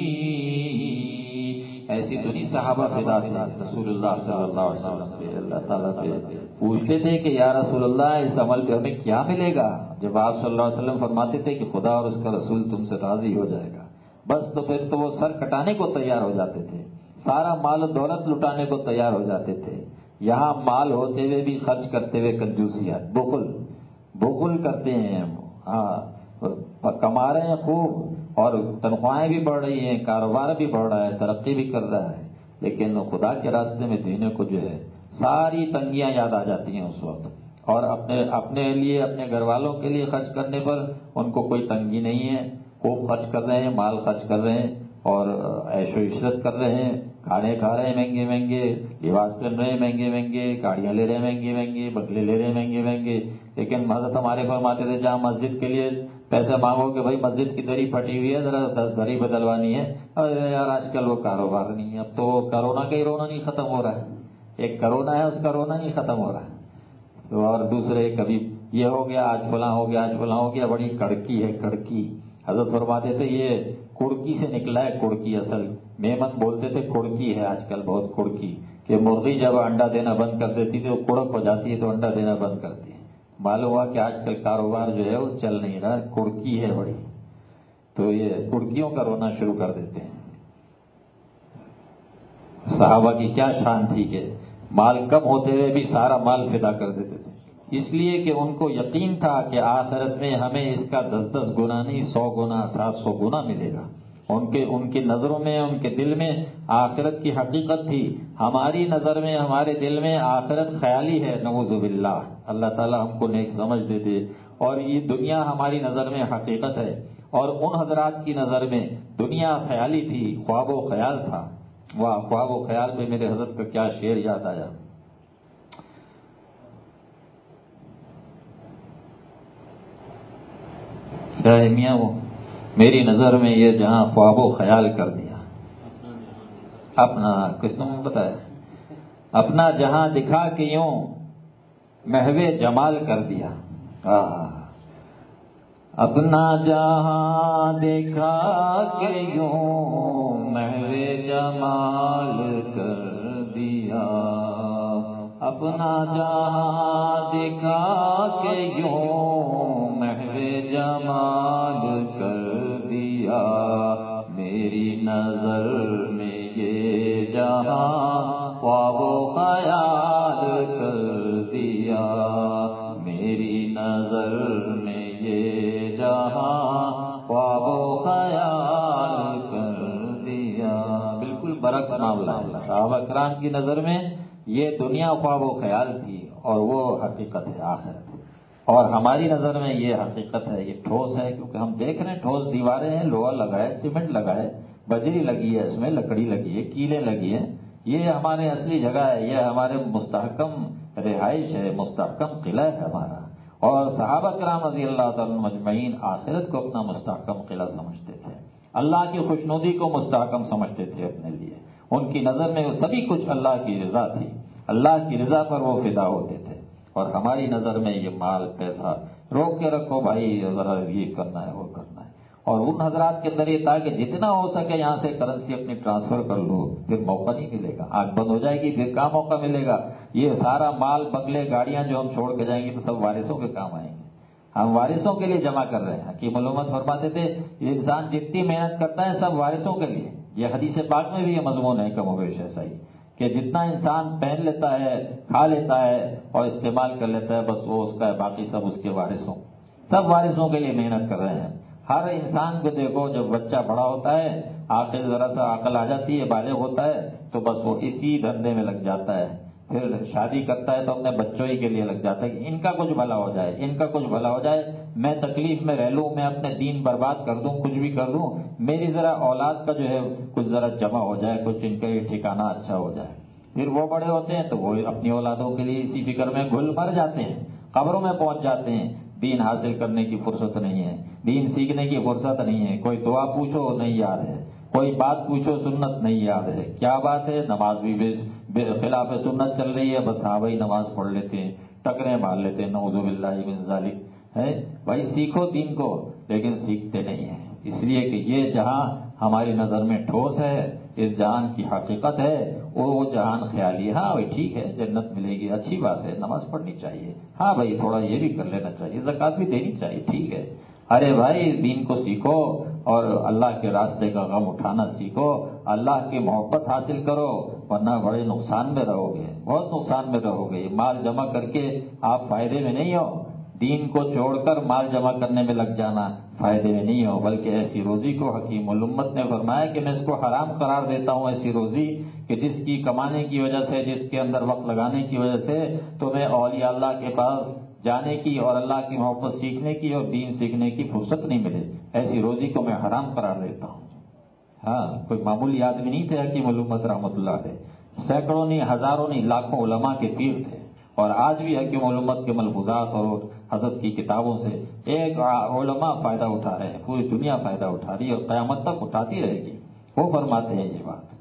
ایسی دنیا صحابہ فدا تھے رسول اللہ صلی اللہ علیہ وسلم پہ, اللہ تعالیٰ پہ پوچھتے تھے کہ یا رسول اللہ اس عمل پہ ہمیں کیا ملے گا. جب آپ صلی اللہ علیہ وسلم فرماتے تھے کہ خدا اور اس کا رسول تم سے راضی ہو جائے گا, بس تو پھر تو وہ سر کٹانے کو تیار ہو جاتے تھے, سارا مال و دولت لٹانے کو تیار ہو جاتے تھے. یہاں مال ہوتے ہوئے بھی خرچ کرتے ہوئے کنجوسیات, بخل بخل کرتے ہیں. ہاں کما رہے ہیں خوب اور تنخواہیں بھی بڑھ رہی ہیں, کاروبار بھی بڑھ رہا ہے, ترقی بھی کر رہا ہے, لیکن خدا کے راستے میں دینے کو جو ہے ساری تنگیاں یاد آ جاتی ہیں اس وقت. اور اپنے اپنے لیے اپنے گھر والوں کے لیے خرچ کرنے پر ان کو کوئی تنگی نہیں ہے, خوب خرچ کر رہے ہیں, مال خرچ کر رہے ہیں اور عیش و عشرت کر رہے ہیں, کھانے کھا رہے ہیں مہنگے مہنگے, لباس پہن رہے ہیں مہنگے مہنگے, گاڑیاں لے رہے ہیں مہنگے مہنگے, بنگلے لے رہے ہیں مہنگے مہنگے. لیکن حضرت ہمارے فرماتے تھے جہاں مسجد کے لیے پیسے مانگو کہ بھائی مسجد کی دری پھٹی ہوئی ہے, ذرا دری بدلوانی ہے, ارے یار آج کل وہ کاروبار نہیں ہے. اب تو کرونا کا ہی رونا نہیں ختم ہو رہا ہے, ایک کرونا ہے اس کا رونا نہیں ختم ہو رہا ہے. تو اور دوسرے کبھی یہ ہو گیا, آج فلاں ہو گیا, آج فلاں ہو گیا, بڑی کڑکی ہے کڑکی. حضرت فرماتے تھے یہ کڑکی سے نکلا ہے, کڑکی اصل میمن بولتے تھے, کڑکی ہے آج کل بہت کڑکی, کہ مرغی جب انڈا دینا بند کر دیتی تھی وہ کڑک ہو جاتی ہے تو انڈا دینا بند کرتی ہے. معلوم ہوا کہ آج کل کاروبار جو ہے وہ چل نہیں رہا, کڑکی ہے بڑی, تو یہ کڑکیوں کا رونا شروع کر دیتے ہیں. صحابہ کی کیا شان تھی کہ مال کم ہوتے ہوئے بھی سارا مال فدا کر دیتے تھے, اس لیے کہ ان کو یقین تھا کہ آخرت میں ہمیں اس کا دس دس گنا نہیں سو گنا سات سو گنا ملے گا. ان کے ان کی نظروں میں, ان کے دل میں آخرت کی حقیقت تھی. ہماری نظر میں, ہمارے دل میں آخرت خیالی ہے, نعوذ باللہ. اللہ تعالی ہم کو نیک سمجھ دے دے. اور یہ دنیا ہماری نظر میں حقیقت ہے, اور ان حضرات کی نظر میں دنیا خیالی تھی, خواب و خیال تھا. واہ, خواب و خیال میں میرے حضرت کا کیا شعر یاد آیا. کیا ہے میاں, وہ میری نظر میں یہ جہاں خواب و خیال کر دیا, اپنا کس نے بتایا؟ اپنا جہاں دکھا کے یوں محو جمال کر دیا. اپنا جہاں دکھا کے یوں محو جمال کر دیا. اپنا جہاں دکھا کے یوں محو جمال کر دیا. میری نظر میں یہ جہاں خواب و خیال کر دیا. میری نظر میں یہ جہاں خواب و خیال کر دیا. بالکل برعکس معاملہ ہے. صحابہ کرام کی نظر میں یہ دنیا خواب و خیال تھی اور وہ حقیقت ہے آخرت. اور ہماری نظر میں یہ حقیقت ہے، یہ ٹھوس ہے، کیونکہ ہم دیکھ رہے ہیں ٹھوس دیواریں ہیں، لوہا لگا ہے، سیمنٹ لگا ہے، بجری لگی ہے، اس میں لکڑی لگی ہے، کیلیں لگی ہیں. یہ ہمارے اصلی جگہ ہے، یہ ہمارے مستحکم رہائش ہے، مستحکم قلعہ ہے ہمارا. اور صحابہ کرام رضی اللہ تعالیٰ مجمعین آخرت کو اپنا مستحکم قلعہ سمجھتے تھے، اللہ کی خوشنودی کو مستحکم سمجھتے تھے اپنے لیے. ان کی نظر میں وہ سبھی کچھ اللہ کی رضا تھی، اللہ کی رضا پر وہ فدا ہوتے تھے. اور ہماری نظر میں یہ مال پیسہ روک کے رکھو بھائی، ذرا یہ کرنا ہے وہ کرنا ہے. اور ان حضرات کے اندر یہ تھا کہ جتنا ہو سکے یہاں سے کرنسی اپنی ٹرانسفر کر لو، پھر موقع نہیں ملے گا، آنکھ بند ہو جائے گی، پھر کہاں موقع ملے گا. یہ سارا مال بنگلے گاڑیاں جو ہم چھوڑ کے جائیں گے تو سب وارثوں کے کام آئیں گے. ہم وارثوں کے لیے جمع کر رہے ہیں. حکیم علومت فرماتے تھے انسان جتنی محنت کرتا ہے سب وارثوں کے لیے. یہ حدیث پاک میں بھی یہ مضمون ہے کم و بیش ایسا ہی کہ جتنا انسان پہن لیتا ہے، کھا لیتا ہے اور استعمال کر لیتا ہے، بس وہ اس کا ہے، باقی سب اس کے وارثوں سب وارثوں کے لیے محنت کر رہے ہیں. ہر انسان کو دیکھو، جب بچہ بڑا ہوتا ہے، عاقل ذرا سا عقل آ جاتی ہے، بالغ ہوتا ہے تو بس وہ اسی دھندے میں لگ جاتا ہے. پھر شادی کرتا ہے تو اپنے بچوں ہی کے لیے لگ جاتا ہے کہ ان کا کچھ بھلا ہو جائے، ان کا کچھ بھلا ہو جائے، میں تکلیف میں رہ لوں، میں اپنے دین برباد کر دوں، کچھ بھی کر دوں، میری ذرا اولاد کا جو ہے کچھ ذرا جمع ہو جائے، کچھ ان کا یہ ٹھکانہ اچھا ہو جائے. پھر وہ بڑے ہوتے ہیں تو وہ اپنی اولادوں کے لیے اسی فکر میں گھل مر جاتے ہیں، قبروں میں پہنچ جاتے ہیں. دین حاصل کرنے کی فرصت نہیں ہے، دین سیکھنے کی فرصت نہیں ہے. کوئی دعا پوچھو نہیں یاد ہے، کوئی بات پوچھو سنت نہیں یاد ہے. کیا بات ہے؟ نماز بھی بے خلاف سنت چل رہی ہے، بس ہاں بھائی نماز پڑھ لیتے ہیں، ٹکریں مار لیتے ہیں، نعوذ باللہ من ذالک ہے. بھائی سیکھو دین کو، لیکن سیکھتے نہیں ہیں. اس لیے کہ یہ جہاں ہماری نظر میں ٹھوس ہے، اس جہان کی حقیقت ہے، وہ وہ جہان خیالی ہے. ہاں بھائی ٹھیک ہے، جنت ملے گی، اچھی بات ہے، نماز پڑھنی چاہیے، ہاں بھائی تھوڑا یہ بھی کر لینا چاہیے، زکوٰۃ بھی دینی چاہیے، ٹھیک ہے. ارے بھائی دین کو سیکھو اور اللہ کے راستے کا غم اٹھانا سیکھو، اللہ کی محبت حاصل کرو، ورنہ بڑے نقصان میں رہو گے، بہت نقصان میں رہو گے. مال جمع کر کے آپ فائدے میں نہیں ہو. دین کو چھوڑ کر مال جمع کرنے میں لگ جانا فائدے میں نہیں ہو، بلکہ ایسی روزی کو حکیم الامت نے فرمایا کہ میں اس کو حرام قرار دیتا ہوں، ایسی روزی کہ جس کی کمانے کی وجہ سے، جس کے اندر وقت لگانے کی وجہ سے تمہیں اولیاء اللہ کے پاس جانے کی اور اللہ کی محبت سیکھنے کی اور دین سیکھنے کی فرصت نہیں ملے، ایسی روزی کو میں حرام قرار دیتا ہوں. ہاں کوئی معمولی آدمی نہیں تھے حکیم الامت رحمۃ اللہ علیہ، سینکڑوں نہیں، ہزاروں نہیں، لاکھوں علماء کے پیر تھے. اور آج بھی حکیم الامت کے ملفوظات اور حضرت کی کتابوں سے ایک علماء فائدہ اٹھا رہے ہیں، پوری دنیا فائدہ اٹھا رہی ہے اور قیامت تک اٹھاتی رہے گی. وہ فرماتے ہیں یہ بات.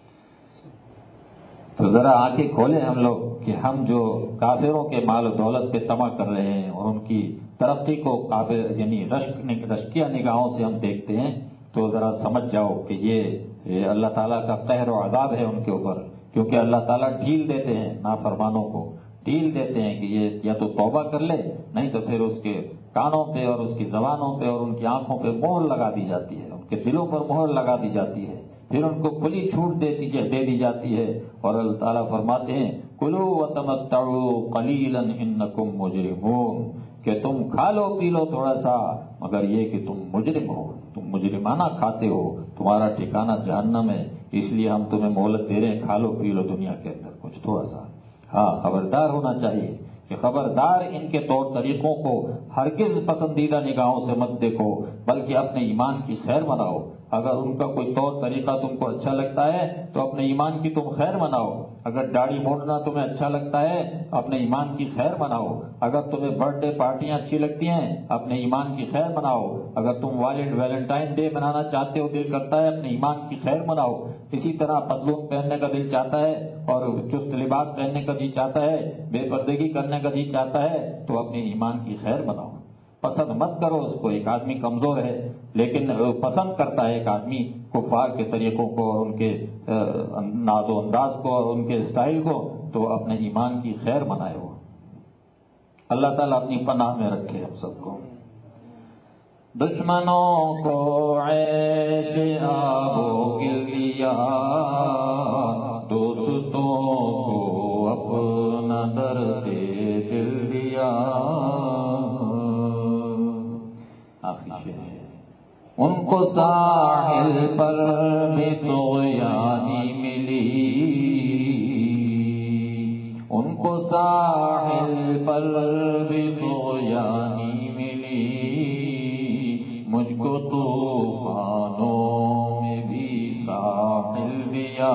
تو ذرا آنکھیں کھولیں ہم لوگ کہ ہم جو کافروں کے مال و دولت پہ طمع کر رہے ہیں اور ان کی ترقی کو قابل یعنی رشک رشکیہ نگاہوں سے ہم دیکھتے ہیں، تو ذرا سمجھ جاؤ کہ یہ اللہ تعالیٰ کا قہر و عذاب ہے ان کے اوپر. کیونکہ اللہ تعالیٰ ڈھیل دیتے ہیں نافرمانوں کو، ڈھیل دیتے ہیں کہ یہ یا تو توبہ کر لے، نہیں تو پھر اس کے کانوں پہ اور اس کی زبانوں پہ اور ان کی آنکھوں پہ مہر لگا دی جاتی ہے، ان کے دلوں پر مہر لگا دی جاتی ہے، پھر ان کو کھلی چھوٹ دے دی جاتی ہے. اور اللہ تعالیٰ فرماتے ہیں کلوا وتمتعوا قلیلا انکم مجرمون، کہ تم کھا لو پی لو تھوڑا سا، مگر یہ کہ تم مجرم ہو، تم مجرمانہ کھاتے ہو، تمہارا ٹھکانہ جہنم ہے، اس لیے ہم تمہیں مہلت دے رہے ہیں، کھا لو پی لو دنیا کے اندر کچھ تھوڑا سا. ہاں خبردار ہونا چاہیے کہ خبردار ان کے طور طریقوں کو ہرگز پسندیدہ نگاہوں سے مت دیکھو، بلکہ اپنے ایمان کی خیر مناؤ، اگر ان کا کوئی طور طریقہ تم کو اچھا لگتا ہے تو اپنے ایمان کی تم خیر مناؤ. اگر داڑھی موڑنا تمہیں اچھا لگتا ہے اپنے ایمان کی خیر مناؤ. اگر تمہیں برتھ ڈے پارٹیاں اچھی لگتی ہیں اپنے ایمان کی خیر مناؤ. اگر تم والنٹ ویلنٹائن ڈے منانا چاہتے ہو، دل کرتا ہے، اپنے ایمان کی خیر مناؤ. اسی طرح پتلون پہننے کا دل چاہتا ہے اور چست لباس پہننے کا جی چاہتا ہے، بے پردگی کرنے کا جی چاہتا ہے، تو اپنے ایمان کی خیر مناؤ. پسند مت کرو اس کو. ایک آدمی کمزور ہے لیکن پسند کرتا ہے ایک آدمی کفار کے طریقوں کو اور ان کے ناز و انداز کو اور ان کے اسٹائل کو، تو اپنے ایمان کی خیر منائے وہ. اللہ تعالیٰ اپنی پناہ میں رکھے ہم سب کو. دشمنوں کو عیش آب گل دیا، دوستوں کو اپنا درد دل دیا. ان کو ساحل پر بھی طغیانی ملی، ان کو ساحل پر بھی طغیانی ملی، مجھ کو طوفانوں میں بھی ساحل دیا،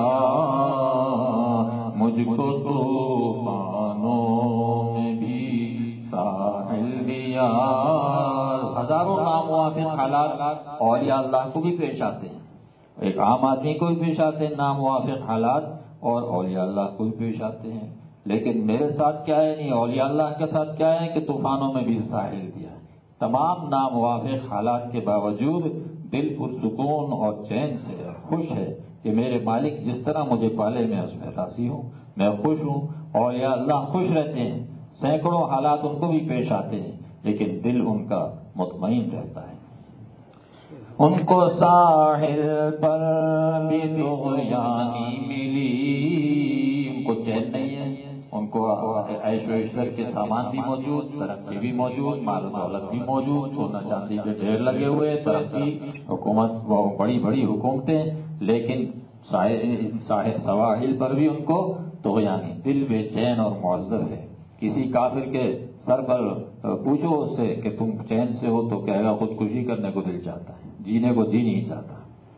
مجھ کو طوفانوں میں بھی ساحل دیا. ہزاروں ناموافق حالات اولیاء اللہ کو بھی پیش آتے ہیں، ایک عام آدمی کو بھی پیش آتے ہیں ناموافق حالات، اور اولیاء اللہ کو بھی پیش آتے ہیں. لیکن میرے ساتھ کیا ہے، نہیں اولیاء اللہ کے ساتھ کیا ہے کہ طوفانوں میں بھی ساحل دیا. تمام ناموافق حالات کے باوجود دل پرسکون اور چین سے خوش ہے کہ میرے مالک جس طرح مجھے پالے میں اس میں راضی ہوں، میں خوش ہوں. اولیاء اللہ خوش رہتے ہیں، سینکڑوں حالات ان کو بھی پیش آتے ہیں لیکن دل ان کا مطمئن رہتا ہے. ان کو ساحل پر بھی طغیانی ملی، ان کو چین نہیں ہے، ان کو عیش و عشرت کے سامان بھی موجود، ترقی بھی موجود، مال و دولت بھی موجود، سونا چاندی کے ڈھیر لگے ہوئے، ترقی، حکومت، بڑی بڑی حکومتیں، لیکن سواحل پر بھی ان کو طغیانی. دل بے چین اور معذب ہے. کسی کافر کے سر پر پوچھو اس سے کہ تم چین سے ہو تو کہے گا خودکشی کرنے کو دل چاہتا ہے، جینے کو جی نہیں چاہتا.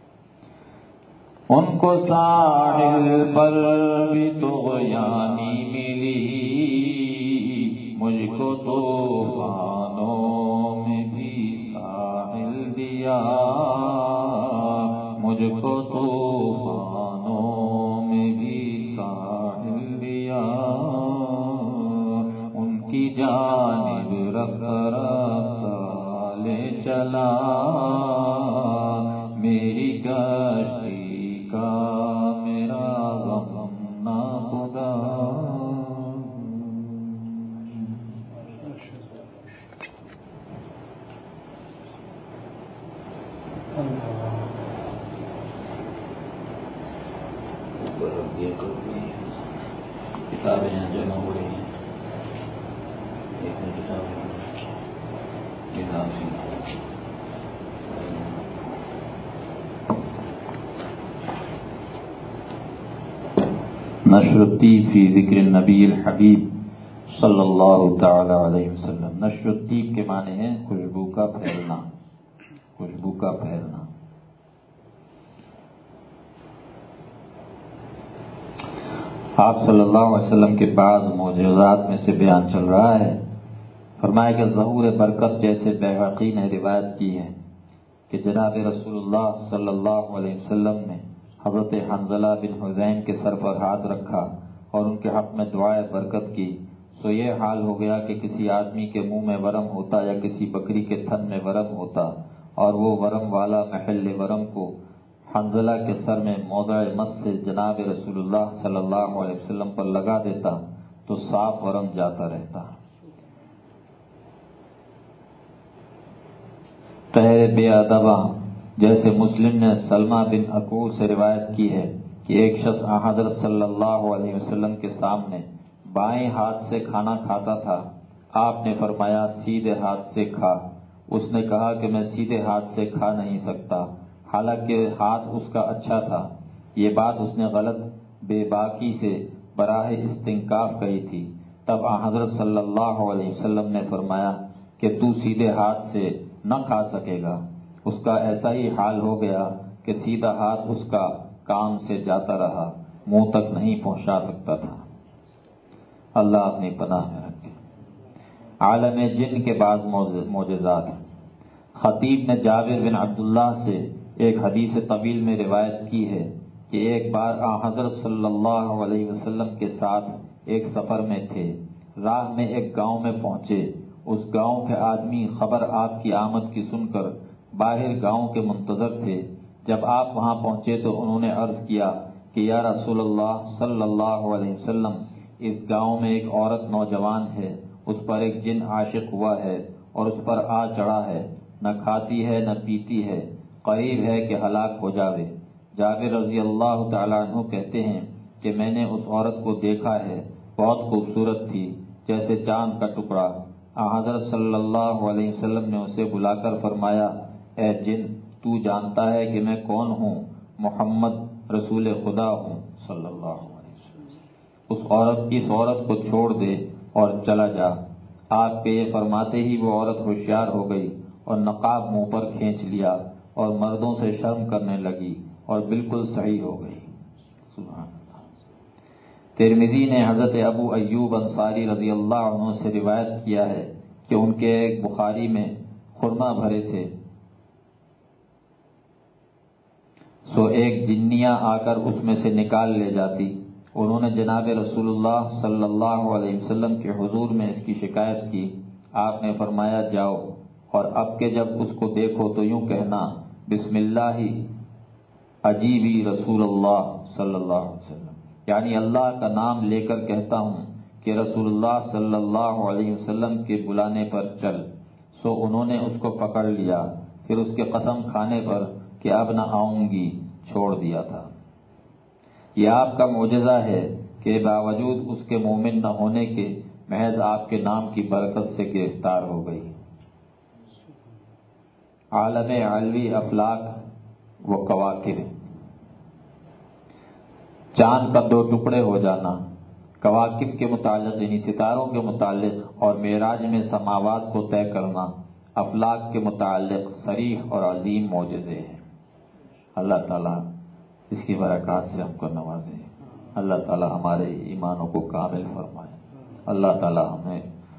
ان کو ساحل پر بھی طغیانی ملی، مجھ کو طوفانوں میں بھی ساحل دیا، مجھ کو طوفانوں میں بھی ساحل دیا. ان کی جانب رفتہ رفتہ لے چلا میری کشتی کا میرا غم نہ خدا. کتابیں یہاں جمع ہو رہی ہیں، ایک کتاب نشر الطیب فی ذکر النبی الحبیب صلی اللہ تعالی علیہ وسلم. نشر الطیب کے معنی ہیں خوشبو کا پھیلنا، خوشبو کا پھیلنا. آپ صلی اللہ علیہ وسلم کے بعض معجزات میں سے بیان چل رہا ہے. فرمایا کہ ظہور برکت جیسے بیہقی نے روایت کی ہے کہ جناب رسول اللہ صلی اللہ علیہ وسلم نے حضرت حنظلہ بن حذیم کے سر پر ہاتھ رکھا اور ان کے حق میں دعائے برکت کی، سو یہ حال ہو گیا کہ کسی آدمی کے منہ میں ورم ہوتا یا کسی بکری کے تھن میں ورم ہوتا اور وہ ورم والا محل ورم کو حنظلہ کے سر میں موضع مس سے جناب رسول اللہ صلی اللہ علیہ وسلم پر لگا دیتا تو صاف ورم جاتا رہتا. طاہر بے ادبہ جیسے مسلم نے سلمہ بن عقور سے روایت کی ہے کہ ایک شخص حضرت صلی اللہ علیہ وسلم کے سامنے بائیں ہاتھ سے کھانا کھاتا تھا. آپ نے فرمایا سیدھے ہاتھ سے کھا. اس نے کہا کہ میں سیدھے ہاتھ سے کھا نہیں سکتا، حالانکہ ہاتھ اس کا اچھا تھا. یہ بات اس نے غلط بے باکی سے براہ استنکاف کہی تھی. تب حضرت صلی اللہ علیہ وسلم نے فرمایا کہ تو سیدھے ہاتھ سے نہ کھا سکے گا. اس کا ایسا ہی حال ہو گیا کہ سیدھا ہاتھ اس کا کان سے جاتا رہا، منہ تک نہیں پہنچا سکتا تھا۔ اللہ اپنی پناہ میں رکھے۔ عالم جن کے بعض معجزات ہیں۔ خطیب نے جابر بن عبداللہ سے ایک حدیث طویل میں روایت کی ہے کہ ایک بار آن حضرت صلی اللہ علیہ وسلم کے ساتھ ایک سفر میں تھے، راہ میں ایک گاؤں میں پہنچے۔ اس گاؤں کے آدمی خبر آپ کی آمد کی سن کر باہر گاؤں کے منتظر تھے۔ جب آپ وہاں پہنچے تو انہوں نے عرض کیا کہ یا رسول اللہ صلی اللہ علیہ وسلم، اس گاؤں میں ایک عورت نوجوان ہے، اس پر ایک جن عاشق ہوا ہے اور اس پر آ چڑھا ہے، نہ کھاتی ہے نہ پیتی ہے، قریب ہے کہ ہلاک ہو جاوے۔ جابر رضی اللہ تعالیٰ عنہ کہتے ہیں کہ میں نے اس عورت کو دیکھا ہے، بہت خوبصورت تھی، جیسے چاند کا ٹکڑا۔ حضرت صلی اللہ علیہ وسلم نے اسے بلا کر فرمایا، اے جن، تو جانتا ہے کہ میں کون ہوں؟ محمد رسول خدا ہوں صلی اللہ علیہ وسلم۔ اس عورت اس عورت کو چھوڑ دے اور چلا جا۔ آپ کے یہ فرماتے ہی وہ عورت ہوشیار ہو گئی اور نقاب منہ پر کھینچ لیا اور مردوں سے شرم کرنے لگی اور بالکل صحیح ہو گئی۔ سبحان اللہ۔ ترمذی نے حضرت ابو ایوب انصاری رضی اللہ عنہ سے روایت کیا ہے کہ ان کے ایک بخاری میں خرما بھرے تھے، سو ایک جنیاں آ کر اس میں سے نکال لے جاتی۔ انہوں نے جناب رسول اللہ صلی اللہ علیہ وسلم کے حضور میں اس کی شکایت کی۔ آپ نے فرمایا جاؤ، اور اب کہ جب اس کو دیکھو تو یوں کہنا، بسم اللہ اجیبی رسول اللہ صلی اللہ علیہ وسلم، یعنی اللہ کا نام لے کر کہتا ہوں کہ رسول اللہ صلی اللہ علیہ وسلم کے بلانے پر چل۔ سو انہوں نے اس کو پکڑ لیا، پھر اس کے قسم کھانے پر کہ اب نہ آؤں گی چھوڑ دیا تھا۔ یہ آپ کا معجزہ ہے کہ باوجود اس کے مومن نہ ہونے کے محض آپ کے نام کی برکت سے گرفتار ہو گئی۔ عالم علوی افلاک و کواکب، چاند کا دو ٹکڑے ہو جانا، کواکب کے متعلق یعنی ستاروں کے متعلق اور معراج میں سماوات کو طے کرنا، افلاک کے متعلق صریح اور عظیم معجزے ہیں۔ اللہ تعالیٰ اس کی برکات سے ہم کو نوازے، اللہ تعالیٰ ہمارے ایمانوں کو کامل فرمائے، اللہ تعالیٰ ہمیں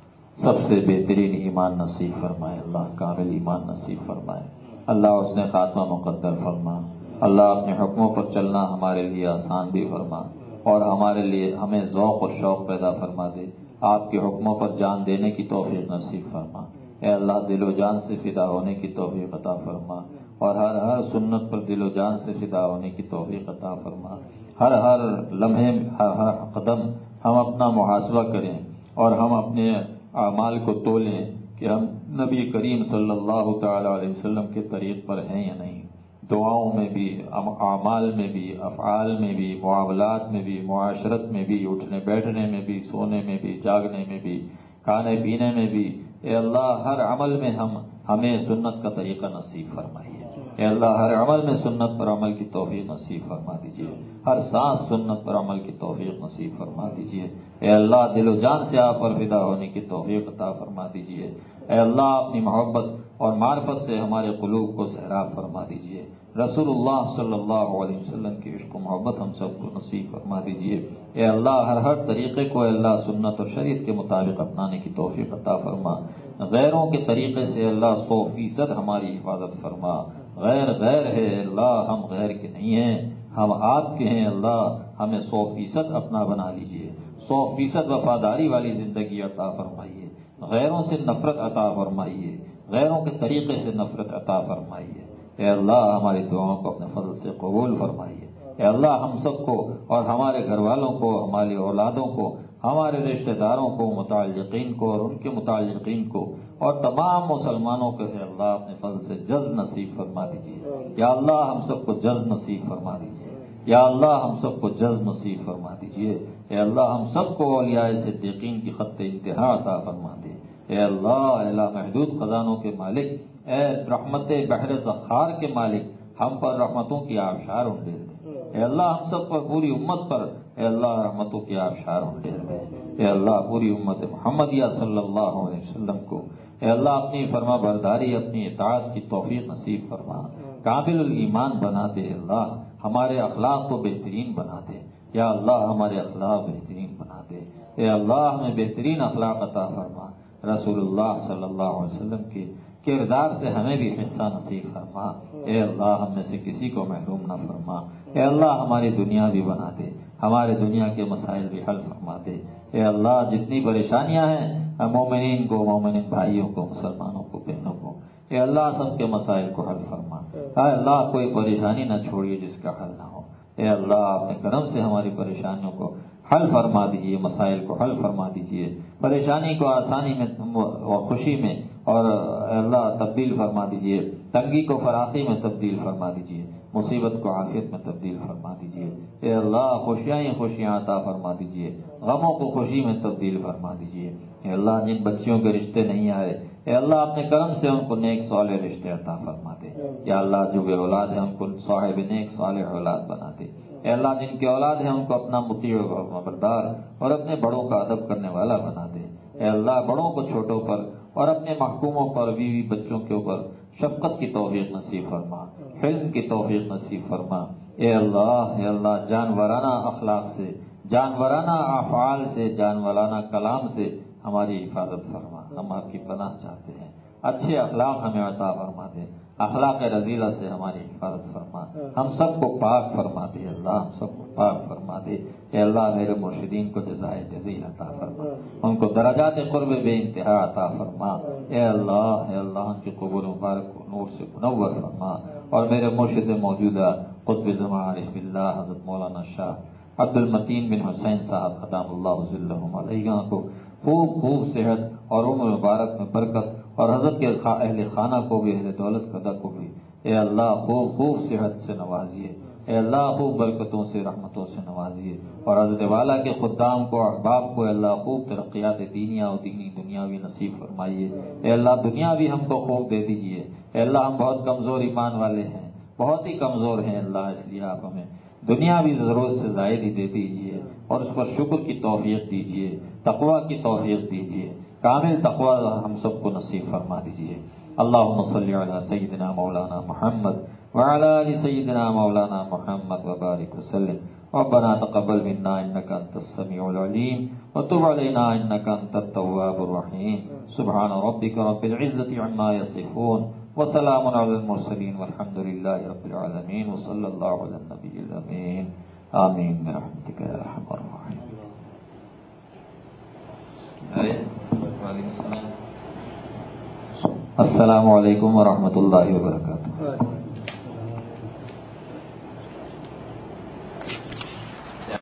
سب سے بہترین ایمان نصیب فرمائے، اللہ کامل ایمان نصیب فرمائے، اللہ اس نے خاتمہ مقدر فرما، اللہ اپنے حکموں پر چلنا ہمارے لیے آسان بھی فرما اور ہمارے لیے ہمیں ذوق اور شوق پیدا فرما دے، آپ کے حکموں پر جان دینے کی توفیق نصیب فرما، اے اللہ دل و جان سے فدا ہونے کی توفیق عطا فرما اور ہر ہر سنت پر دل و جان سے فدا ہونے کی توفیق عطا فرما، ہر ہر لمحے ہر ہر قدم ہم اپنا محاسبہ کریں اور ہم اپنے اعمال کو تولیں کہ ہم نبی کریم صلی اللہ تعالی علیہ وسلم کے طریق پر ہیں یا نہیں، دعاؤں میں بھی، اعمال میں بھی، افعال میں بھی، معاملات میں بھی، معاشرت میں بھی، اٹھنے بیٹھنے میں بھی، سونے میں بھی، جاگنے میں بھی، کھانے پینے میں بھی، اے اللہ ہر عمل میں ہم ہمیں سنت کا طریقہ نصیب فرمائیے، اے اللہ ہر عمل میں سنت پر عمل کی توفیق نصیب فرما دیجیے، ہر سانس سنت پر عمل کی توفیق نصیب فرما دیجیے، اے اللہ دل و جان سے آپ پر فدا ہونے کی توفیق عطا فرما دیجیے، اے اللہ اپنی محبت اور معرفت سے ہمارے قلوب کو سیراب فرما دیجیے، رسول اللہ صلی اللہ علیہ وسلم کی عشق و محبت ہم سب کو نصیب فرما دیجیے، اے اللہ ہر ہر طریقے کو اے اللہ سنت اور شریعت کے مطابق اپنانے کی توفیق عطا فرما، غیروں کے طریقے سے اللہ سو فیصد ہماری حفاظت فرما، غیر غیر ہے اللہ، ہم غیر کے نہیں ہیں، ہم آپ کے ہیں اللہ، ہمیں سو فیصد اپنا بنا لیجئے، سو فیصد وفاداری والی زندگی عطا فرمائیے، غیروں سے نفرت عطا فرمائیے، غیروں کے طریقے سے نفرت عطا فرمائیے، اے اللہ ہماری دعاؤں کو اپنے فضل سے قبول فرمائیے، اے اللہ ہم سب کو اور ہمارے گھر والوں کو، ہماری اولادوں کو، ہمارے رشتہ داروں کو، متعلقین کو اور ان کے متعلقین کو اور تمام مسلمانوں کو اے اللہ اپنے فضل سے جزب نصیب فرما دیجیے، یا اللہ ہم سب کو جزب نصیب فرما دیجیے، یا اللہ ہم سب کو جزب نصیب فرما دیجیے، اے اللہ ہم سب کو اولیاء صدیقین کی خط انتہا عطا فرما دے، اے اللہ اے اللہ محدود خزانوں کے مالک، اے رحمت بحر ذخار کے مالک، ہم پر رحمتوں کی آبشار انڈیل دے، اے اللہ ہم سب پر پوری امت پر اے اللہ رحمتوں کی آبشار انڈیل دے، اے اللہ پوری امت محمدیہ صلی اللہ علیہ وسلم کو اے اللہ اپنی فرما برداری، اپنی اطاعت کی توفیق نصیب فرما، کامل الایمان بنا دے اللہ، ہمارے اخلاق کو بہترین بنا دے یا اللہ، ہمارے اخلاق بہترین بنا دے اے اللہ، ہمیں بہترین اخلاق عطا فرما، رسول اللہ صلی اللہ علیہ وسلم کے کردار سے ہمیں بھی حصہ نصیب فرما اے اللہ، ہم میں سے کسی کو محروم نہ فرما اے اللہ، ہماری دنیا بھی بنا دے، ہمارے دنیا کے مسائل بھی حل فرما دے اے اللہ، جتنی پریشانیاں ہیں مومنین کو، مومن بھائیوں کو، مسلمانوں کو، بہنوں کو، اے اللہ سب کے مسائل کو حل فرما اے اللہ، کوئی پریشانی نہ چھوڑیے جس کا حل نہ ہو اے اللہ، اپنے کرم سے ہماری پریشانیوں کو حل فرما دیجیے، مسائل کو حل فرما دیجیے، پریشانی کو آسانی میں اور خوشی میں اور اے اللہ تبدیل فرما دیجیے، تنگی کو فراخی میں تبدیل فرما دیجیے، مصیبت کو عافیت میں تبدیل فرما دیجیے اے اللہ، خوشیاں ہی خوشیاں عطا فرما دیجیے، غموں کو خوشی میں تبدیل فرما دیجیے اے اللہ، جن بچیوں کے رشتے نہیں آئے اے اللہ اپنے کرم سے ان کو نیک صالح رشتے عطا فرما دے یا اللہ، جو بے اولاد ہیں ان کو صاحب نیک صالح اولاد بنا دے اے اللہ، جن کے اولاد ہیں ان کو اپنا مطیع و بردار اور اپنے بڑوں کا ادب کرنے والا بنا دے اے اللہ، بڑوں کو چھوٹوں پر اور اپنے محکوموں پر، بیوی بچوں کے اوپر شفقت کی توفیق نصیب فرما، حلم کی توفیق نصیب فرما اے اللہ اے اللہ، جانورانہ اخلاق سے، جانورانہ افعال سے، جانورانہ کلام سے ہماری حفاظت فرما، ہم آپ کی پناہ چاہتے ہیں، اچھے اخلاق ہمیں عطا فرما دے، اخلاق رذیلہ سے ہماری حفاظت فرما، ہم سب کو پاک فرما دے اللہ، ہم سب کو پاک فرما دے اے اللہ، میرے مرشدین کو جزائے جزیل عطا فرما، ان کو درجات قرب بے انتہا عطا فرما اے اللہ اے اللہ، ان کی قبور مبارک کو نور سے منور فرما، اور میرے مرشد موجودہ قطب زمان عارف باللہ حضرت مولانا شاہ عبد المتین بن حسین صاحب قدام اللہ ذلہم علیہ کو خوب خوب صحت اور عمر مبارک میں برکت، اور حضرت کے اہل خانہ کو بھی، اہل دولت قدہ کو بھی اے اللہ خوب خوب صحت سے نوازیے اے اللہ، خوب برکتوں سے، رحمتوں سے نوازیے، اور حضرت والا کے خدام کو، احباب کو اے اللہ خوب ترقیات دینیا اور دینی دنیاوی نصیب فرمائیے اے اللہ، دنیا بھی ہم کو خوب دے دیجیے اے اللہ، ہم بہت کمزور ایمان والے ہیں، بہت ہی کمزور ہیں اللہ، اس لیے آپ ہمیں دنیا بھی ضرورت سے زائد ہی دے دیجیے، اور اس پر شکر کی توفیق دیجیے، تقویٰ کی توفیق دیجیے، کامل تقویٰ ہم سب کو نصیب فرما دیجیے۔ اللہم صلی علی سیدنا مولانا محمد وعلی آل سیدنا مولانا محمد وبارک وسلم۔ ربنا تقبل منا انك انت السميع العليم وتب علينا انك انت التواب الرحيم، سبحان ربك رب العزة عما يصفون وسلام على المرسلين والحمد لله رب العالمين، وصلى الله على النبي الأمين، آمين برحمتك يا أرحم الراحمين۔ السلام علیکم ورحمۃ اللہ وبرکاتہ۔